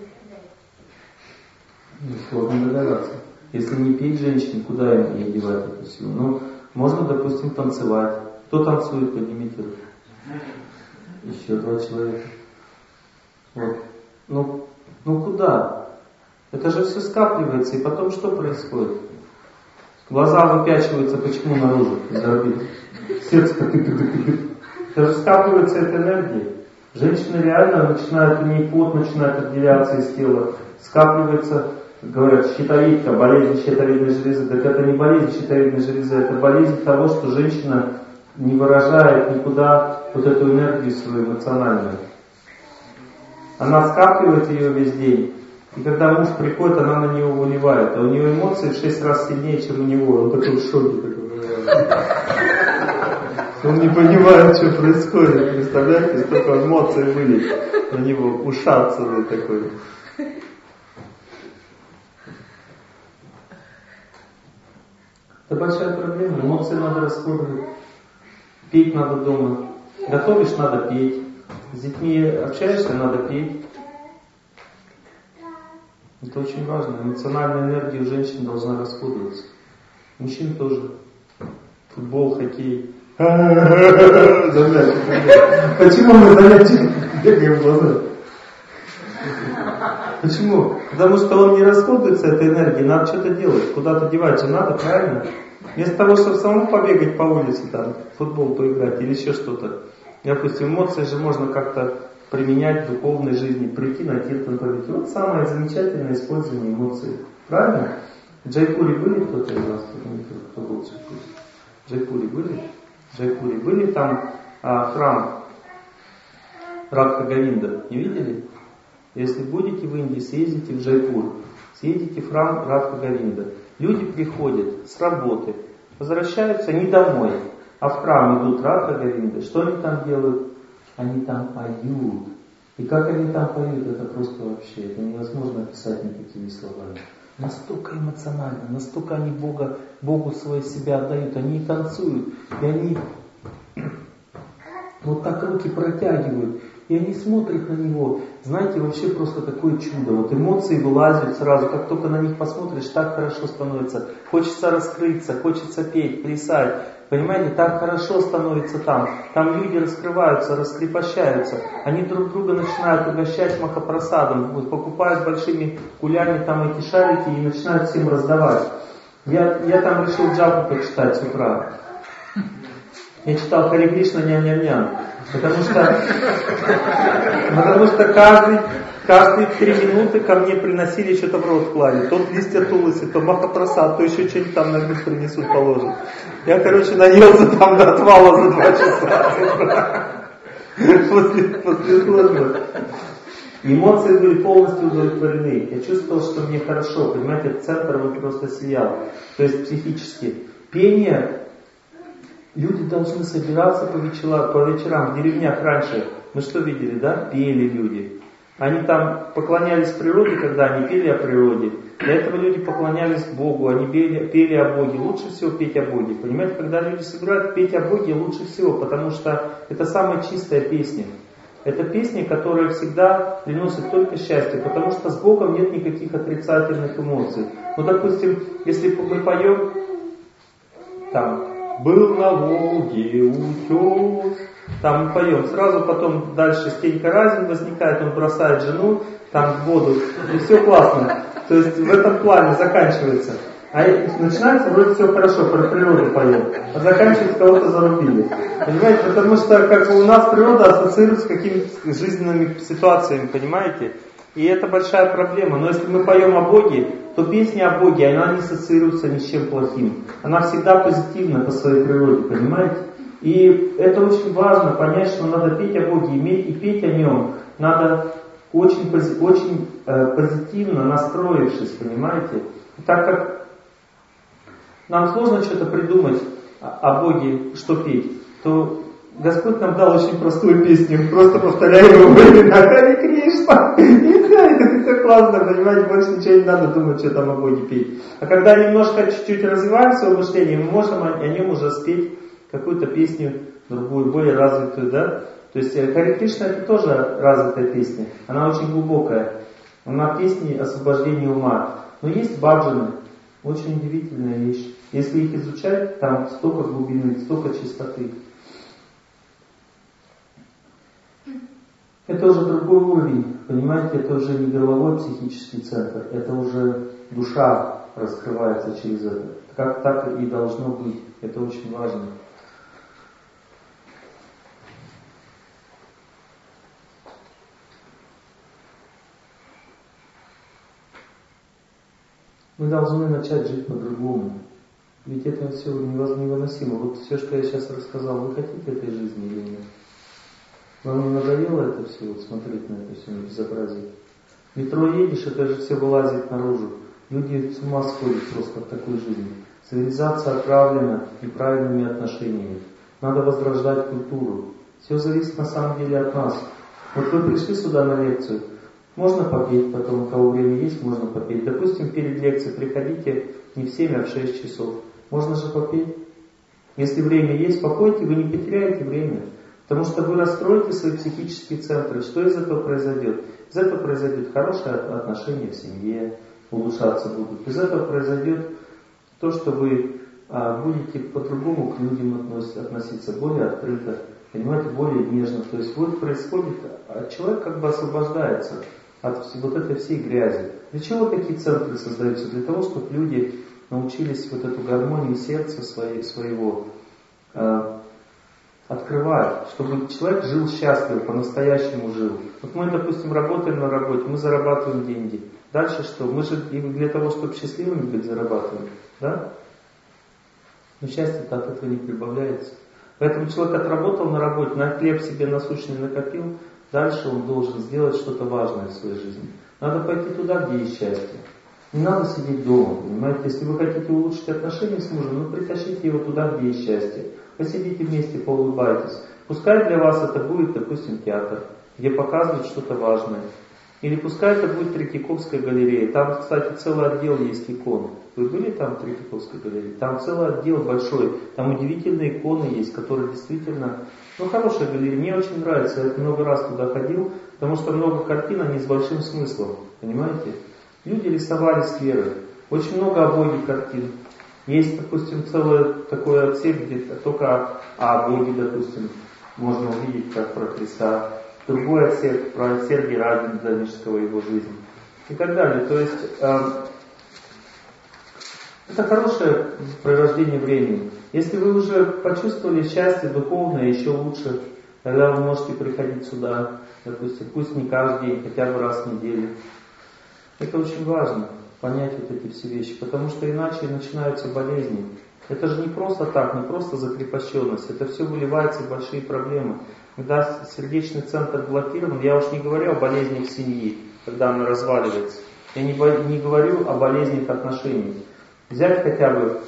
Сложно догадаться. Если не петь женщине, куда им ей девать эту силу? Ну, можно, допустим, танцевать. Кто танцует, поднимите руку. Еще два человека. Вот. Ну, ну куда? Это же все скапливается, и потом что происходит? Глаза выпячиваются, почему наружу? Из орбит. Сердце как это же скапливается эта энергия. Женщины реально начинают, у них пот начинает отделяться из тела. Скапливается, говорят, щитовидка, болезнь щитовидной железы. Так это не болезнь щитовидной железы, это болезнь того, что женщина не выражает никуда вот эту энергию свою эмоциональную. Она скапливает ее весь день. И когда муж приходит, она на него выливает. А у нее эмоции в шесть раз сильнее, чем у него. Он такой в шоке. Он не понимает, что происходит. Представляете, столько эмоций были на него. Ушатцевый такой. Это большая проблема. Эмоции надо расходовать. Петь надо дома. Готовишь, надо петь. С детьми общаешься, надо петь. Это очень важно. Эмоциональная энергия у женщин должна расходоваться. Мужчин тоже. Футбол, хоккей. Почему мы занятия бегаем в глаза? Почему? Потому что он не расходуется, этой энергией, надо что-то делать, куда-то девать же надо, правильно? Вместо того, чтобы самому побегать по улице, там, в футбол поиграть или еще что-то. Допустим, эмоции же можно как-то применять в духовной жизни, прийти на киртан, победить. Вот самое замечательное использование эмоций. Правильно? В Джайпуре были кто-то из вас? Кто был в Джайпуре? В Джайпуре были? В Джайпуре были там а, храм Радха Говинда. Не видели? Если будете в Индии, съездите в Джайпур. Съездите в храм Радха Говинда. Люди приходят с работы, возвращаются не домой, а в храм идут Радха Говинда. Что они там делают? Они там поют. И как они там поют, это просто вообще, это невозможно описать никакими словами. настолько эмоционально, настолько они Бога, Богу свои себя отдают, они и танцуют, и они вот так руки протягивают, и они смотрят на Него. Знаете, вообще просто такое чудо. Вот эмоции вылазят сразу, как только на них посмотришь, так хорошо становится. Хочется раскрыться, хочется петь, плясать. Понимаете, так хорошо становится там. Там люди раскрываются, раскрепощаются. Они друг друга начинают угощать махапрасадом. Вот покупают большими кулями там эти шарики и начинают всем раздавать. Я, я там решил джапу почитать с утра. Я читал Харе Кришна ням-ням-ням. Потому что, потому что каждый, каждые три минуты ко мне приносили что-то в рот клали. То листья тулыси, то махапрасад, то еще что-нибудь там на грудь принесут, положат. Я, короче, наелся там до отвала за два часа. После, после службы. Эмоции были полностью удовлетворены. Я чувствовал, что мне хорошо. Понимаете, центр вот просто сиял. То есть психически. Пение... Люди должны собираться по вечерам, по вечерам. В деревнях раньше, мы что видели, да? Пели люди. Они там поклонялись природе, когда они пели о природе. Для этого люди поклонялись Богу, они пели, пели о Боге. Лучше всего петь о Боге. Понимаете, когда люди собираются петь о Боге, лучше всего, потому что это самая чистая песня. Это песня, которая всегда приносит только счастье, потому что с Богом нет никаких отрицательных эмоций. Ну, допустим, если мы поем там... Был на Волге утес. Там мы поем. Сразу потом дальше Стенька Разин возникает, он бросает жену там в воду. И все классно. То есть в этом плане заканчивается. А начинается вроде все хорошо, про природу поем. А заканчивается, кого-то зарубили. Понимаете? Потому что как бы у нас природа ассоциируется с какими-то жизненными ситуациями, понимаете? И это большая проблема. Но если мы поем о Боге, то песня о Боге, она не ассоциируется ни с чем плохим. Она всегда позитивна по своей природе, понимаете? И это очень важно, понять, что надо петь о Боге, иметь и петь о Нем. Надо очень, очень э, позитивно настроившись, понимаете? И так как нам сложно что-то придумать о Боге, что петь, то Господь нам дал очень простую песню, просто повторяем его времена Харе Кришна. И все, это все классно, понимаете, больше ничего не надо думать, что там о Боге петь. А когда немножко чуть-чуть развиваем свое мышление, мы можем о, о нем уже спеть какую-то песню, другую, более развитую, да? То есть Харе Кришна это тоже развитая песня, она очень глубокая. Она песни освобождения ума. Но есть баджаны, очень удивительная вещь. Если их изучать, там столько глубины, столько чистоты. Это уже другой уровень, понимаете, это уже не головой психический центр, это уже душа раскрывается через это. Как так и должно быть, это очень важно. Мы должны начать жить по-другому. Ведь это все невыносимо. Вот все, что я сейчас рассказал, вы хотите этой жизни или нет? Вам не надоело это все, вот смотреть на это все, на безобразие? В метро едешь, это же все вылазит наружу. Люди с ума сходят просто от такой жизни. Цивилизация отравлена неправильными отношениями. Надо возрождать культуру. Все зависит на самом деле от нас. Вот вы пришли сюда на лекцию, можно попеть, потом у кого время есть, можно попеть. Допустим, перед лекцией приходите не в семь, а в шесть часов. Можно же попеть. Если время есть, попойте, вы не потеряете время. Потому что вы расстроите свои психические центры. Что из этого произойдет? Из этого произойдет хорошее отношение в семье, улучшаться будут. Из этого произойдет то, что вы а, будете по-другому к людям относиться, более открыто, понимаете, более нежно. То есть вот происходит, а человек как бы освобождается от вот этой всей грязи. Для чего такие центры создаются? Для того, чтобы люди научились вот эту гармонию сердца своей, своего э, открывать, чтобы человек жил счастливо, по-настоящему жил. Вот мы, допустим, работаем на работе, мы зарабатываем деньги. Дальше что? Мы же для того, чтобы счастливыми быть, зарабатываем. Да? Но счастье-то от этого не прибавляется. Поэтому человек отработал на работе, на хлеб себе насущный накопил, дальше он должен сделать что-то важное в своей жизни. Надо пойти туда, где есть счастье. Не надо сидеть дома, понимаете? Если вы хотите улучшить отношения с мужем, ну притащите его туда, где есть счастье. Посидите вместе, поулыбайтесь. Пускай для вас это будет, допустим, театр, где показывают что-то важное. Или пускай это будет Третьяковская галерея. Там, кстати, целый отдел есть икон. Вы были там в Третьяковской галерее? Там целый отдел большой. Там удивительные иконы есть, которые действительно... Ну, хорошая галерея. Мне очень нравится. Я много раз туда ходил, потому что много картин, они с большим смыслом. Понимаете? Люди рисовали с верой. Очень много о Боге картин. Есть, допустим, целый такой отсек, где только о Боге, допустим, можно увидеть, как про Христа. Другой отсек про Сергия Радонежского, его жизнь и так далее. То есть э, это хорошее провождение времени. Если вы уже почувствовали счастье духовное, еще лучше, тогда вы можете приходить сюда, допустим, пусть не каждый день, хотя бы раз в неделю. Это очень важно, понять вот эти все вещи, потому что иначе начинаются болезни. Это же не просто так, не просто закрепощенность, это все выливается в большие проблемы. Когда сердечный центр блокирован, я уж не говорю о болезнях семьи, когда она разваливается. Я не, не говорю о болезнях отношений. Взять хотя бы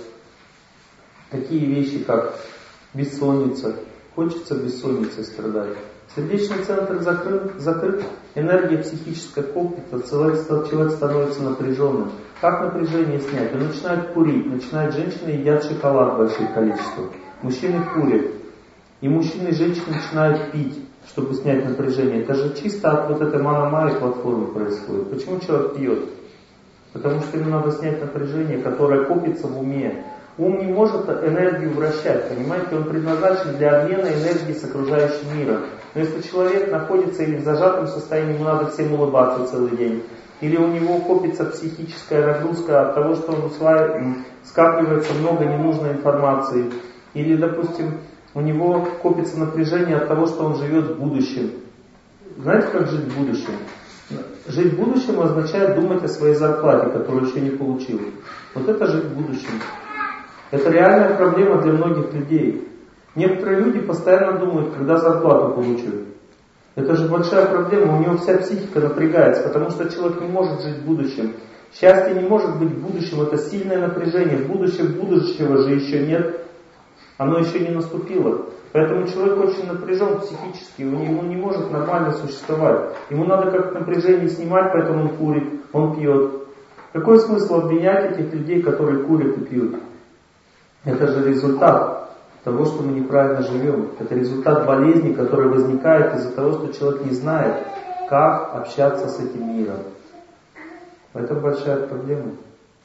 такие вещи, как бессонница. Хочется бессонницей страдать. Сердечный центр закрыт, закрыт, энергия психическая копится, человек становится напряженным. Как напряжение снять? Он начинает курить, начинает женщины едят шоколад в больших количествах. Мужчины курят. И мужчины и женщины начинают пить, чтобы снять напряжение. Это же чисто от вот этой мана-майи платформы происходит. Почему человек пьет? Потому что ему надо снять напряжение, которое копится в уме. Ум не может энергию вращать, понимаете? Он предназначен для обмена энергии с окружающим миром. Но если человек находится или в зажатом состоянии, ему надо всем улыбаться целый день, или у него копится психическая нагрузка от того, что он усваивает, скапливается много ненужной информации, или, допустим, у него копится напряжение от того, что он живет в будущем. Знаете, как жить в будущем? Жить в будущем означает думать о своей зарплате, которую еще не получил. Вот это жить в будущем. Это реальная проблема для многих людей. Некоторые люди постоянно думают, когда зарплату получу. Это же большая проблема, у него вся психика напрягается, потому что человек не может жить в будущем. Счастье не может быть в будущем, это сильное напряжение. В будущем будущего же еще нет. Оно еще не наступило. Поэтому человек очень напряжен психически, он не может нормально существовать. Ему надо как-то напряжение снимать, поэтому он курит, он пьет. Какой смысл обвинять этих людей, которые курят и пьют? Это же результат того, что мы неправильно живем. Это результат болезни, которая возникает из-за того, что человек не знает, как общаться с этим миром. Это большая проблема.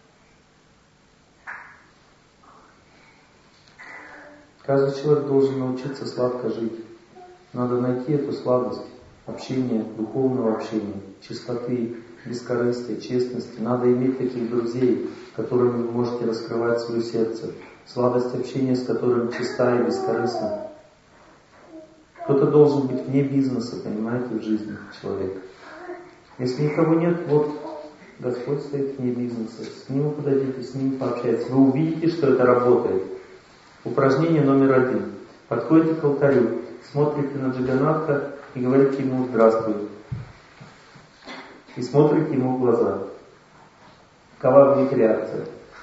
Каждый человек должен научиться сладко жить. Надо найти эту сладость общения, духовного общения, чистоты, бескорыстия, честности. Надо иметь таких друзей, которыми вы можете раскрывать свое сердце. Сладость общения, с которым чиста и бескорыстна. Кто-то должен быть вне бизнеса, понимаете, в жизни человека. Если никого нет, вот Господь стоит вне бизнеса. С ним подойдите, с ним пообщайтесь. Вы увидите, что это работает. Упражнение номер один. Подходите к алтарю, смотрите на Джаганатха и говорите ему «Здравствуй». И смотрите ему в глаза. Какова будет реакция?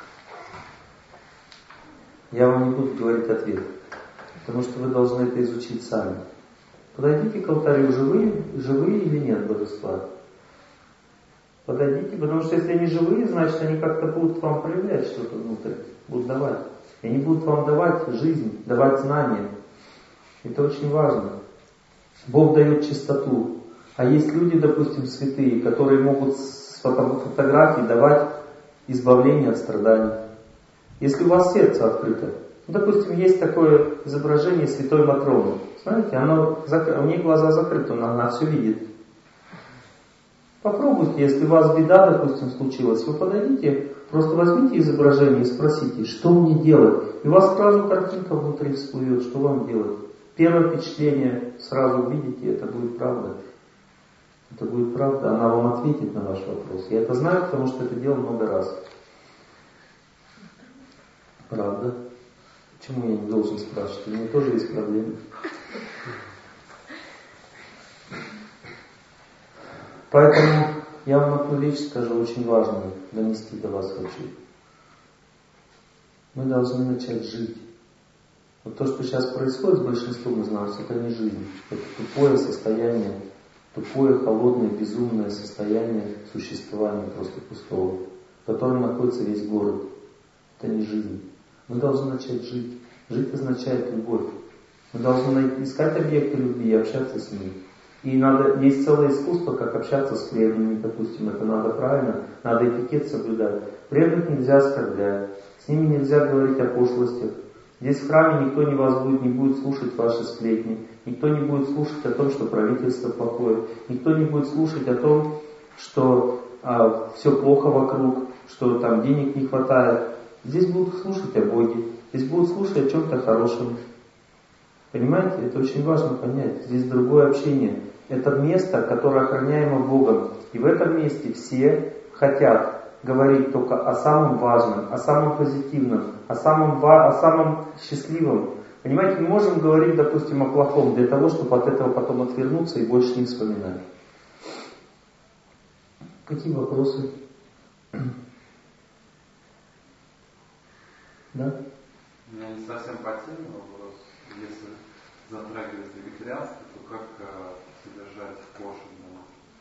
Я вам не буду говорить ответ, потому что вы должны это изучить сами. Подойдите к алтарю, живые, живые или нет божества? Подойдите, потому что если они живые, значит они как-то будут вам проявлять что-то внутрь, будут давать. И они будут вам давать жизнь, давать знания. Это очень важно. Бог дает чистоту. А есть люди, допустим, святые, которые могут с фотографий давать избавление от страданий. Если у вас сердце открыто. Ну, допустим, есть такое изображение святой Матроны. Знаете, оно, у нее глаза закрыты, она, она все видит. Попробуйте, если у вас беда, допустим, случилась, вы подойдите, просто возьмите изображение и спросите, что мне делать. И у вас сразу картинка внутри всплывет, что вам делать. Первое впечатление сразу увидите, это будет правда. Это будет правда, она вам ответит на ваш вопрос. Я это знаю, потому что это делал много раз. Правда? Почему я не должен спрашивать? У меня тоже есть проблемы. Поэтому я вам одну вещь скажу, очень важную, донести до вас хочу. Мы должны начать жить. Вот то, что сейчас происходит с большинством из нас, это не жизнь. Это тупое состояние тупое, холодное, безумное состояние существования просто пустого, в котором находится весь город. Это не жизнь. Мы должны начать жить. Жить означает любовь. Мы должны искать объекты любви и общаться с ними. И надо, есть целое искусство, как общаться с преданными, допустим, это надо правильно, надо этикет соблюдать. Преданных нельзя оскорблять, с ними нельзя говорить о пошлостях. Здесь в храме никто не вас будет, не будет слушать ваши сплетни, никто не будет слушать о том, что правительство плохое, никто не будет слушать о том, что а, все плохо вокруг, что там денег не хватает. Здесь будут слушать о Боге, здесь будут слушать о чем-то хорошем. Понимаете, это очень важно понять. Здесь другое общение. Это место, которое охраняемо Богом. И в этом месте все хотят говорить только о самом важном, о самом позитивном, о самом, о самом счастливом. Понимаете, мы можем говорить, допустим, о плохом для того, чтобы от этого потом отвернуться и больше не вспоминать. Какие вопросы? Да? У меня не совсем по теме вопрос. Если затрагивать вегетарианство, то как э, содержать кошек дома?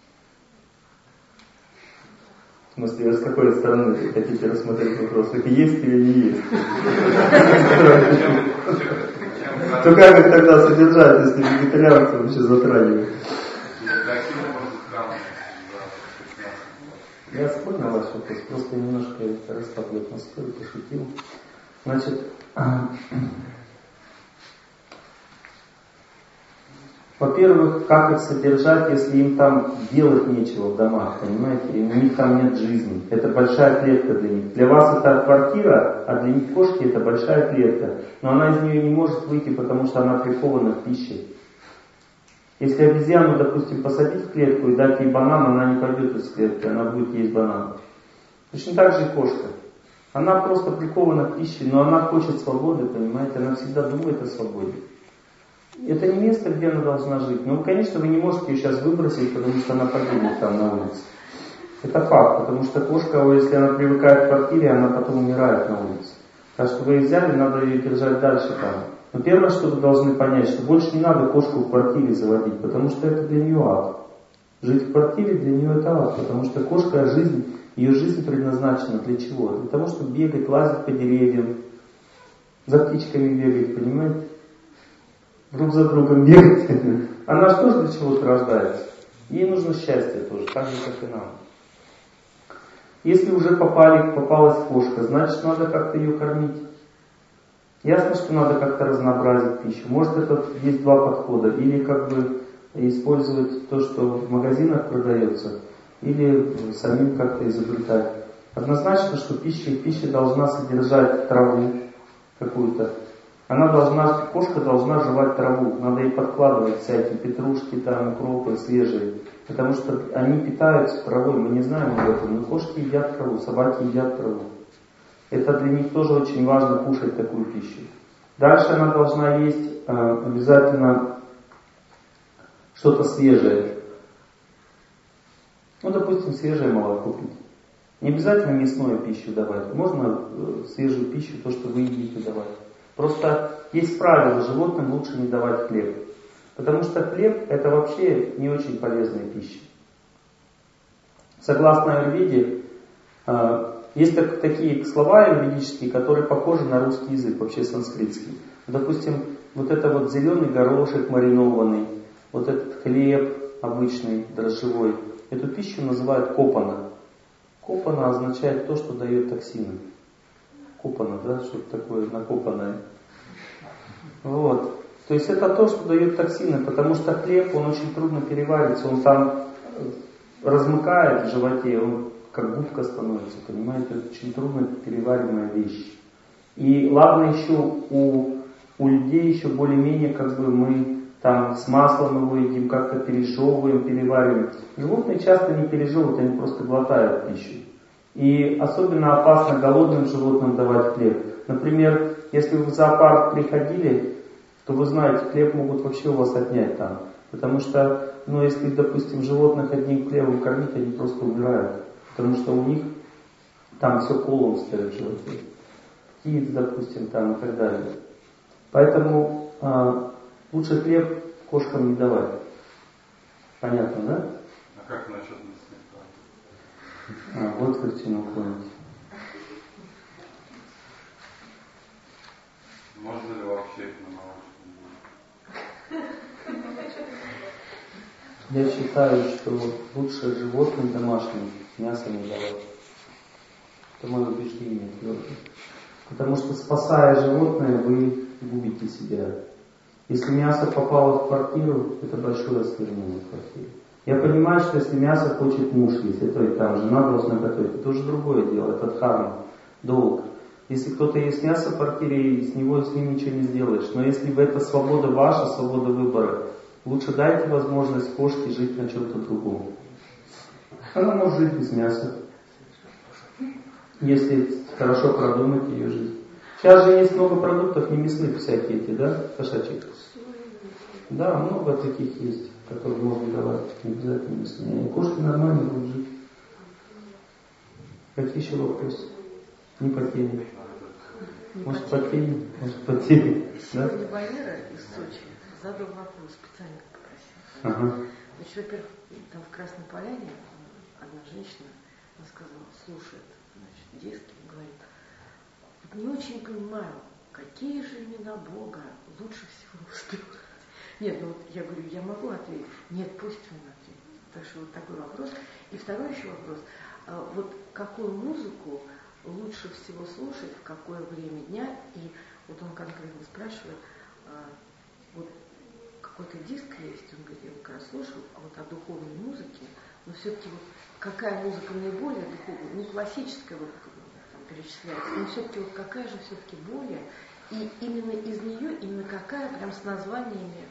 В смысле, с какой стороны вы хотите рассмотреть вопрос? Это есть или не есть? То как их тогда содержать, если вегетарианство вообще затрагивает? Я понял ваш вопрос, просто немножко расслаблю атмосферу, пошутил. Значит, во-первых, как их содержать, если им там делать нечего в домах, понимаете? И у них там нет жизни. Это большая клетка для них. Для вас это квартира, а для них кошки это большая клетка. Но она из нее не может выйти, потому что она прикована к пище. Если обезьяну, допустим, посадить в клетку и дать ей банан, она не пойдет из клетки, она будет есть банан. Точно так же и кошка. Она просто прикована к пище, но она хочет свободы, понимаете? Она всегда думает о свободе. Это не место, где она должна жить. Ну, конечно, вы не можете ее сейчас выбросить, потому что она погибнет там на улице. Это факт, потому что кошка, если она привыкает к квартире, она потом умирает на улице. Так что вы ее взяли, надо ее держать дальше там. Но первое, что вы должны понять, что больше не надо кошку в квартире заводить, потому что это для нее ад. Жить в квартире для нее это ад, потому что кошка, жизнь, ее жизнь предназначена для чего? Для того, чтобы бегать, лазить по деревьям, за птичками бегать, понимаете? Друг за другом бегать. Она же тоже для чего-то рождается. Ей нужно счастье тоже, так же, как и нам. Если уже попали, попалась кошка, значит, надо как-то ее кормить. Ясно, что надо как-то разнообразить пищу. Может, это есть два подхода. Или как бы использовать то, что в магазинах продается, или самим как-то изобретать. Однозначно, что пища, пища должна содержать траву какую-то. Она должна, кошка должна жевать траву. Надо ей подкладывать всякие петрушки, там, укропы свежие. Потому что они питаются травой. Мы не знаем об этом, но кошки едят траву, собаки едят траву. Это для них тоже очень важно кушать такую пищу. Дальше она должна есть э, обязательно что-то свежее. Ну, допустим, свежее молоко пить. Не обязательно мясную пищу давать. Можно э, свежую пищу, то, что вы едите, давать. Просто есть правило, животным лучше не давать хлеб. Потому что хлеб это вообще не очень полезная пища. Согласно аюрведе, э, есть так, такие слова аюрведические, которые похожи на русский язык, вообще санскритский. Допустим, вот это вот зеленый горошек маринованный, вот этот хлеб обычный, дрожжевой, эту пищу называют копана. Копана означает то, что дает токсины. Копана, да, что-то такое накопанное. Вот. То есть это то, что дает токсины, потому что хлеб, он очень трудно переварится, он там размыкает в животе, он как губка становится, понимаете, это очень трудно перевариваемая вещь. И ладно еще у, у людей еще более-менее как бы мы там с маслом его едим, как-то пережевываем, перевариваем. Животные часто не пережевывают, они просто глотают пищу. И особенно опасно голодным животным давать хлеб. Например, если вы в зоопарк приходили, то вы знаете, хлеб могут вообще у вас отнять там. Потому что, ну если, допустим, животных одним хлебом кормить, они просто умирают. Потому что у них там все колом стоит в животе. Птиц, допустим, там и так далее. Поэтому а, лучше хлеб кошкам не давать. Понятно, да? А как насчет мясных? А, вот как к чему клоните. Можно ли вообще их на молочном? Я считаю, что лучше животным домашним мясо не давать. Это мое убеждение твердое. Потому что, спасая животное, вы губите себя. Если мясо попало в квартиру, это большое осквернение в квартире. Я понимаю, что если мясо хочет муж, если то и там жена должна готовить, это уже другое дело, это дхарма, долг. Если кто-то ест мясо в квартире, с него с ним ничего не сделаешь. Но если это свобода ваша, свобода выбора, лучше дайте возможность кошке жить на чем-то другом. Она может жить без мяса, если хорошо продумать ее жизнь. Сейчас же есть много продуктов не мясных всякие эти, да, кошачьих? Да, много таких есть, которые можно давать, не обязательно мясные. И кошки нормально будут жить. Какие еще вопросы? Не по теме. Может по теме? Может по теме? Сегодня Валера из Сочи задал вопрос, специально попросил. Ага. Значит, во-первых, там в Красной Поляне одна женщина, она сказала, слушает, значит, диски, говорит, вот не очень понимаю, какие же имена Бога лучше всего успевать. Нет, ну вот я говорю, я могу ответить. Нет, пусть он ответит. Так что вот такой вопрос. И второй еще вопрос. Вот какую музыку лучше всего слушать, в какое время дня? И вот он конкретно спрашивает, вот какой-то диск есть, он говорит, я его как раз слушал, а вот о духовной музыке, но все-таки вот какая музыка наиболее духовная, не классическая, вот там перечисляется, но все-таки вот какая же все-таки более, и именно из нее, именно какая, прям с названиями.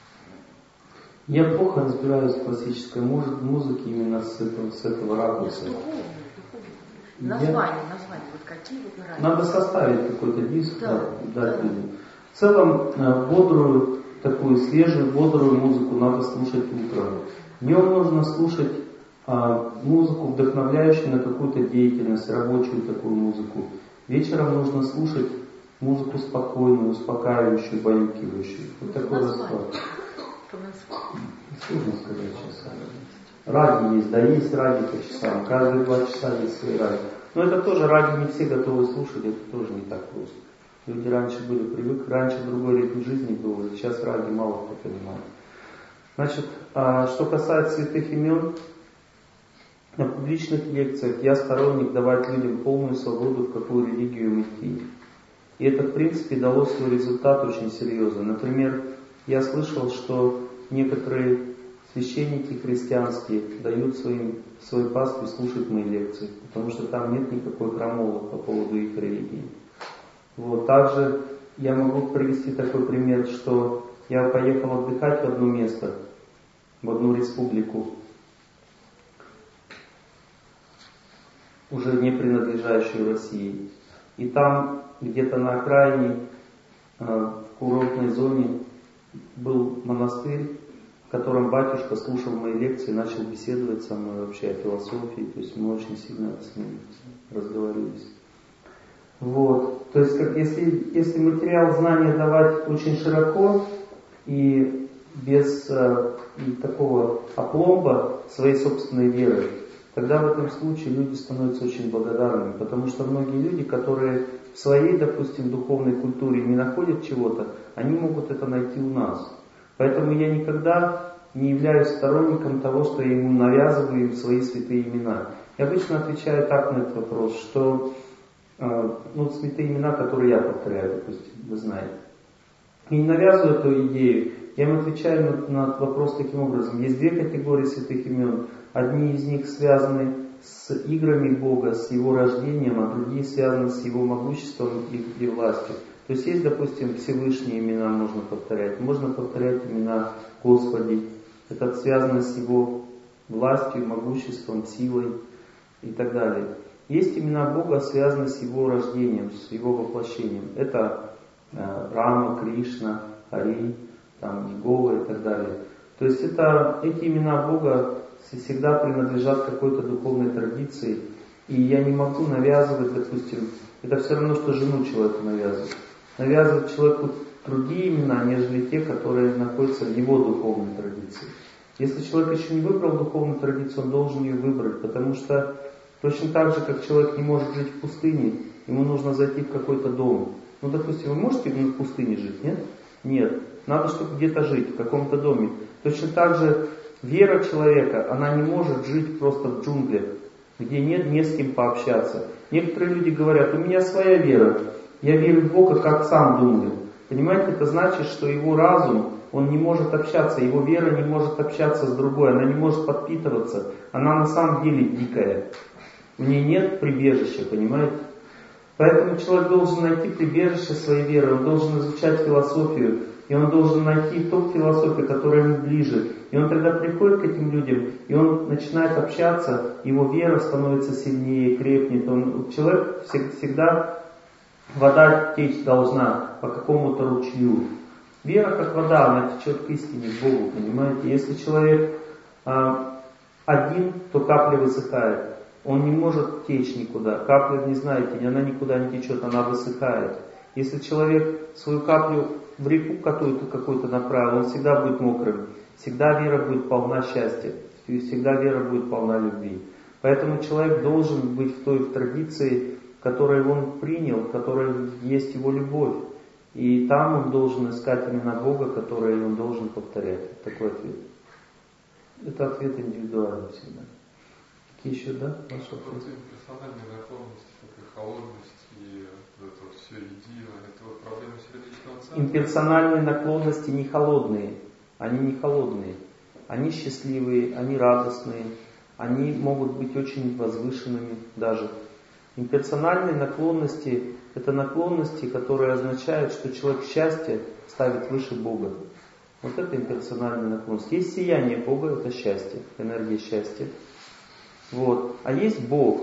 Я плохо разбираюсь в классической музыке именно с этого, с этого ракурса. Духовные, духовные. Названия, Я... названия, вот какие вот нравятся. Надо составить какой-то диск, да, дать да. людям. В целом, бодрую, такую свежую, бодрую музыку надо слушать утром. Днем нужно слушать а, музыку, вдохновляющую на какую-то деятельность, рабочую такую музыку. Вечером нужно слушать музыку спокойную, успокаивающую, баюкивающую. Вот ну, такой расклад. Сложно сказать часами. Радио есть, да, есть радио по часам. Каждые два часа есть свои радио. Но это тоже радио не все готовы слушать, это тоже не так просто. Люди раньше были привыкли, раньше другой ритм жизни был, сейчас радио мало кто понимает. Значит, что касается святых имен, на публичных лекциях я сторонник давать людям полную свободу, в какую религию им идти. И это, в принципе, дало свой результат очень серьезно. Например, я слышал, что некоторые священники христианские дают своим, своей пастве слушать мои лекции, потому что там нет никакой крамолы по поводу их религии. Вот. Также я могу привести такой пример, что я поехал отдыхать в одно место, в одну республику, уже не принадлежащую России. И там, где-то на окраине, в курортной зоне, был монастырь, в котором батюшка слушал мои лекции, начал беседовать со мной вообще о философии, то есть мы очень сильно с ним разговорились. Вот. То есть, как если, если материал знания давать очень широко и без э, и такого опломба своей собственной веры, тогда в этом случае люди становятся очень благодарными, потому что многие люди, которые в своей, допустим, духовной культуре не находят чего-то, они могут это найти у нас. Поэтому я никогда не являюсь сторонником того, что я ему навязываю им свои святые имена. Я обычно отвечаю так на этот вопрос, что э, ну, святые имена, которые я повторяю, допустим, вы знаете. И не навязываю эту идею, я им отвечаю на, на вопрос таким образом. Есть две категории святых имен. Одни из них связаны с играми Бога, с Его рождением, а другие связаны с Его могуществом и, и властью. То есть есть, допустим, Всевышние имена можно повторять. Можно повторять имена Господи. Это связано с Его властью, могуществом, силой и так далее. Есть имена Бога, связанные с Его рождением, с Его воплощением. Это э, Рама, Кришна, Хари, там, Иегова и так далее. То есть это, эти имена Бога всегда принадлежат какой-то духовной традиции. И я не могу навязывать, допустим, это все равно, что жену человеку навязывать. Навязывать человеку другие имена, нежели те, которые находятся в его духовной традиции. Если человек еще не выбрал духовную традицию, он должен ее выбрать, потому что точно так же, как человек не может жить в пустыне, ему нужно зайти в какой-то дом. Ну, допустим, вы можете в пустыне жить, нет? Нет. Надо, чтобы где-то жить, в каком-то доме. Точно так же вера человека, она не может жить просто в джунглях, где нет не с кем пообщаться. Некоторые люди говорят, у меня своя вера, я верю в Бога, как сам думаю. Понимаете, это значит, что его разум, он не может общаться, его вера не может общаться с другой, она не может подпитываться. Она на самом деле дикая. У нее нет прибежища, понимаете? Поэтому человек должен найти прибежище своей веры, он должен изучать философию, и он должен найти ту философию, которая ему ближе. И он тогда приходит к этим людям, и он начинает общаться, его вера становится сильнее, крепнет. Он, человек всегда, вода течь должна по какому-то ручью. Вера как вода, она течет к истине, к Богу, понимаете? Если человек а, один, то капля высыхает. Он не может течь никуда. Капля, не знаете, она никуда не течет, она высыхает. Если человек свою каплю в реку какую-то, какую-то направил, он всегда будет мокрым. Всегда вера будет полна счастья. И всегда вера будет полна любви. Поэтому человек должен быть в той в традиции, которую он принял, в которой есть его любовь. И там он должен искать именно Бога, который он должен повторять. Такой ответ. Это ответ индивидуальный всегда. Какие еще, да? Ваши вопросы? Персональные наклонности, такая холодность и вот это вот все едино, это вот проблема сердечного центра. Имперсональные наклонности не холодные. Они не холодные. Они счастливые, они радостные. Они могут быть очень возвышенными даже. Имперсональные наклонности — это наклонности, которые означают, что человек счастье ставит выше Бога. Вот это имперсональная наклонность. Есть сияние Бога, это счастье, энергия счастья. Вот. А есть Бог.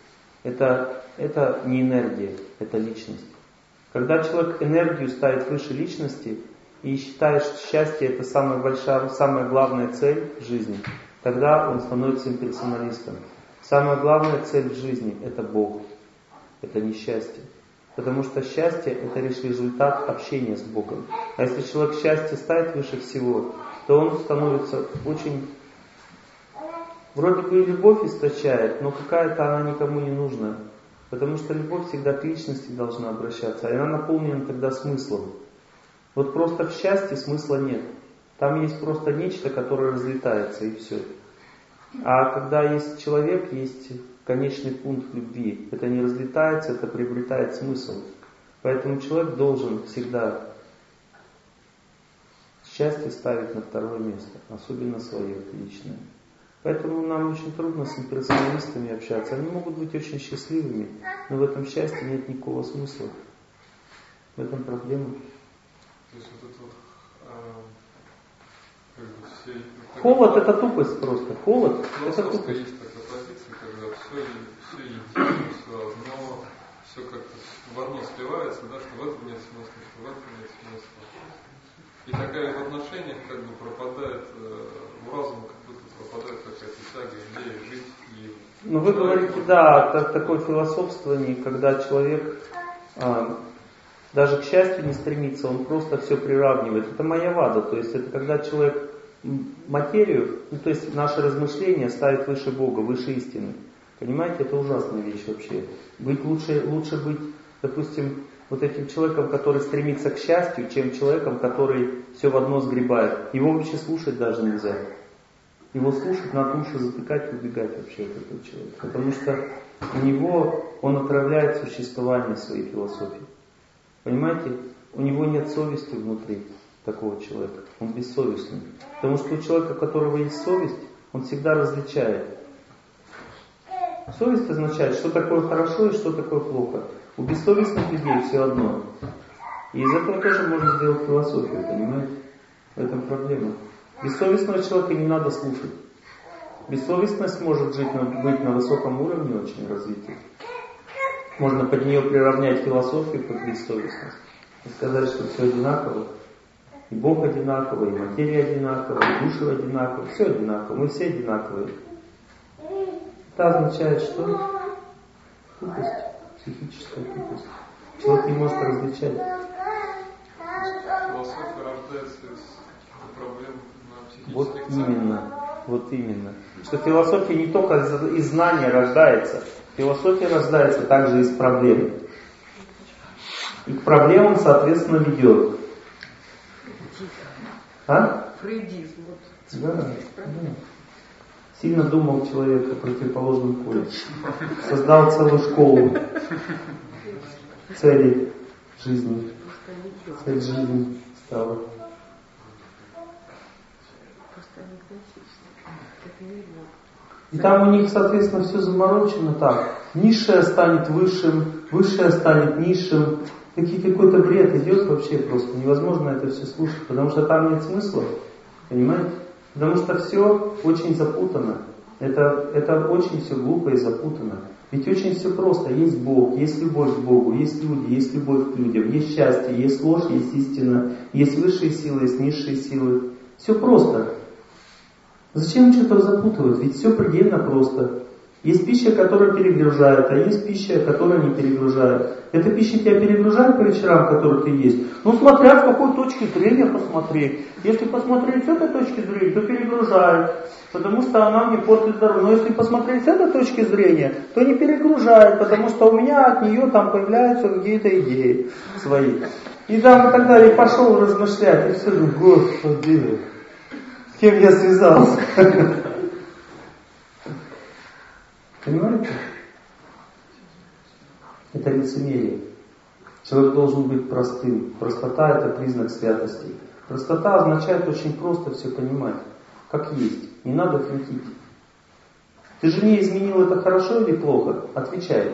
Это, это не энергия, это личность. Когда человек энергию ставит выше личности и считает, что счастье это самая большая, самая главная цель в жизни, тогда он становится имперсоналистом. Самая главная цель в жизни это Бог. Это не счастье. Потому что счастье это лишь результат общения с Богом. А если человек счастье ставит выше всего, то он становится очень... Вроде бы и любовь источает, но какая-то она никому не нужна. Потому что любовь всегда к личности должна обращаться, и она наполнена тогда смыслом. Вот просто в счастье смысла нет. Там есть просто нечто, которое разлетается, и все. А когда есть человек, есть конечный пункт любви. Это не разлетается, это приобретает смысл. Поэтому человек должен всегда счастье ставить на второе место, особенно свое личное. Поэтому нам очень трудно с имперсоналистами общаться. Они могут быть очень счастливыми, но в этом счастье нет никакого смысла. В этом проблема. То есть вот это вот, а, как бы все... Холод это тупость просто. Холод это тупость. Есть такая позиция, когда все, все едино, все одно, все как-то в одно сливается, да, что в этом нет смысла, что в этом нет смысла. И такая в отношениях как бы пропадает, в разуме как будто пропадает какая-то тяга, идея жить и... Ну вы говорите, да, так, такое философствование, когда человек а, даже к счастью не стремится, он просто все приравнивает. Это майявада, то есть это когда человек материю, ну, то есть наше размышление ставит выше Бога, выше истины. Понимаете, это ужасная вещь вообще. Быть лучше, лучше быть, допустим, вот этим человеком, который стремится к счастью, чем человеком, который все в одно сгребает. Его вообще слушать даже нельзя. Его слушать надо уши затыкать и убегать вообще от этого человека. Потому что у него, он отравляет существование своей философии. Понимаете, у него нет совести внутри такого человека. Он бессовестный. Потому что у человека, у которого есть совесть, он всегда различает. Совесть означает, что такое хорошо и что такое плохо. У бессовестных людей все одно. И из этого тоже можно сделать философию, понимаете? В этом проблема. Бессовестного человека не надо слушать. Бессовестность может жить, быть на высоком уровне очень развития. Можно под нее приравнять философию под бессовестность. И сказать, что все одинаково. И Бог одинаковый, и материя одинаковая, и души одинаковые. Все одинаково. Мы все одинаковые. Это означает, что тупость. Психическая тупость. Человек не может различать. Философия рождается из проблем на психических Вот ценностей. именно, вот именно. Что философия не только из знания рождается, философия рождается также из проблем. И к проблемам, соответственно, ведет. А? Фрейдизм. Да, да. Сильно думал человек о противоположном поле. Создал целую школу целей жизни. Цель жизни стала. И там у них, соответственно, все заморочено так. Низшее станет высшим, высшее станет низшим. Какие какой-то бред идет вообще просто. Невозможно это все слушать, потому что там нет смысла. Понимаете? Потому что все очень запутано. Это, это очень все глупо и запутано. Ведь очень все просто. Есть Бог, есть любовь к Богу, есть люди, есть любовь к людям, есть счастье, есть ложь, есть истина, есть высшие силы, есть низшие силы. Все просто. Зачем что-то запутывать? Ведь все предельно просто. Есть пища, которая перегружает, а есть пища, которая не перегружает. Эта пища тебя перегружает по вечерам, которую ты есть. Ну, смотря с какой точки зрения посмотреть. Если посмотреть с этой точки зрения, то перегружает. Потому что она мне портит здоровье. Но если посмотреть с этой точки зрения, то не перегружает. Потому что у меня от нее там появляются какие-то идеи свои. И там и так далее. И пошел размышлять. И все, ну, Господи, с кем я связался? Понимаете? Это лицемерие. Человек должен быть простым. Простота — это признак святости. Простота означает очень просто все понимать, как есть. Не надо финтить. Ты жене изменил, это хорошо или плохо? Отвечай.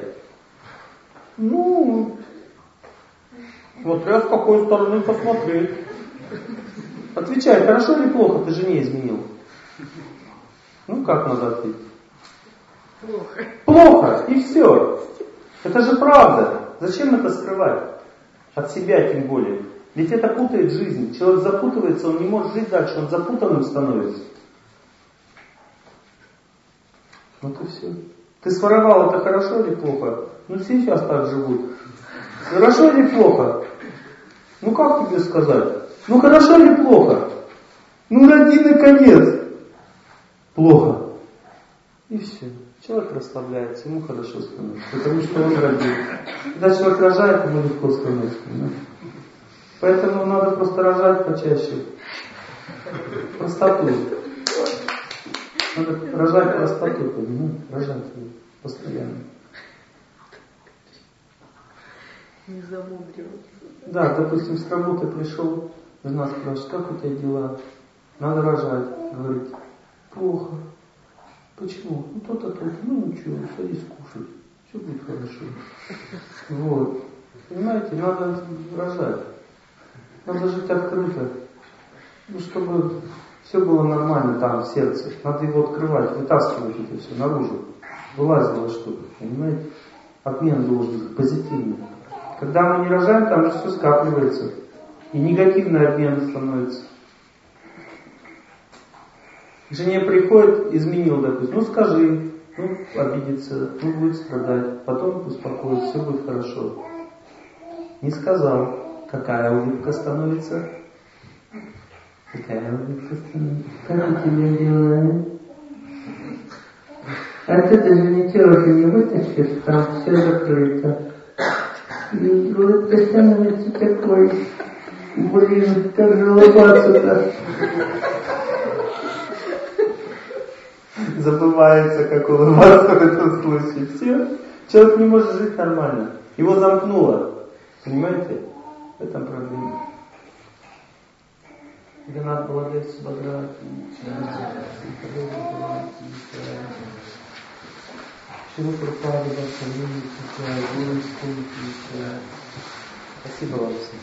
Ну, смотря с какой стороны посмотреть. Отвечай, хорошо или плохо ты жене изменил? Ну, как надо ответить? Плохо. Плохо, и все. Это же правда. Зачем это скрывать? От себя тем более. Ведь это путает жизнь. Человек запутывается, он не может жить дальше, он запутанным становится. Вот и все. Ты своровал, это хорошо или плохо? Ну сейчас так живут. Хорошо или плохо? Ну как тебе сказать? Ну хорошо или плохо? Ну роди наконец. Плохо. И все. Человек расслабляется, ему хорошо становится, потому что он родил. Когда человек рожает, ему легко становится. Понимаете? Поэтому надо просто рожать почаще. Простоту. Надо рожать простоту, понимаете? Рожать ее постоянно. Не замудриваться. Да, допустим, с работы пришел, жена спрашивает, как у тебя дела? Надо рожать. Говорит, плохо. Почему? Ну то-то, то-то. Ну ничего, садись кушать. Все будет хорошо. Вот. Понимаете, надо рожать. Надо жить открыто. Ну, чтобы все было нормально там, в сердце. Надо его открывать, вытаскивать это все наружу. Вылазило что-то, понимаете? Обмен должен быть позитивный. Когда мы не рожаем, там же все скапливается. И негативный обмен становится. К жене приходит, изменил, допустим, ну скажи, ну обидится, ну будет страдать, потом успокоится, все будет хорошо. Не сказал, какая улыбка становится. Какая улыбка становится. Как у тебя дела? А ты даже ничего же не вытащишь, там все закрыто. И улыбка становится такой, блин, как же улыбаться-то? Забывается, как улыбаться в этом случае. Все. Человек не может жить нормально. Его замкнуло. Понимаете? В этом проблема. Ганат Баладев Субадрати. Шилу Прабхупада Бхактивinoda Тхакур, Гуру Искуна. Спасибо вам всем.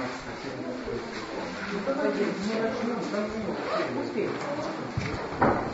Ну, погоди, мы начнем. Успеем.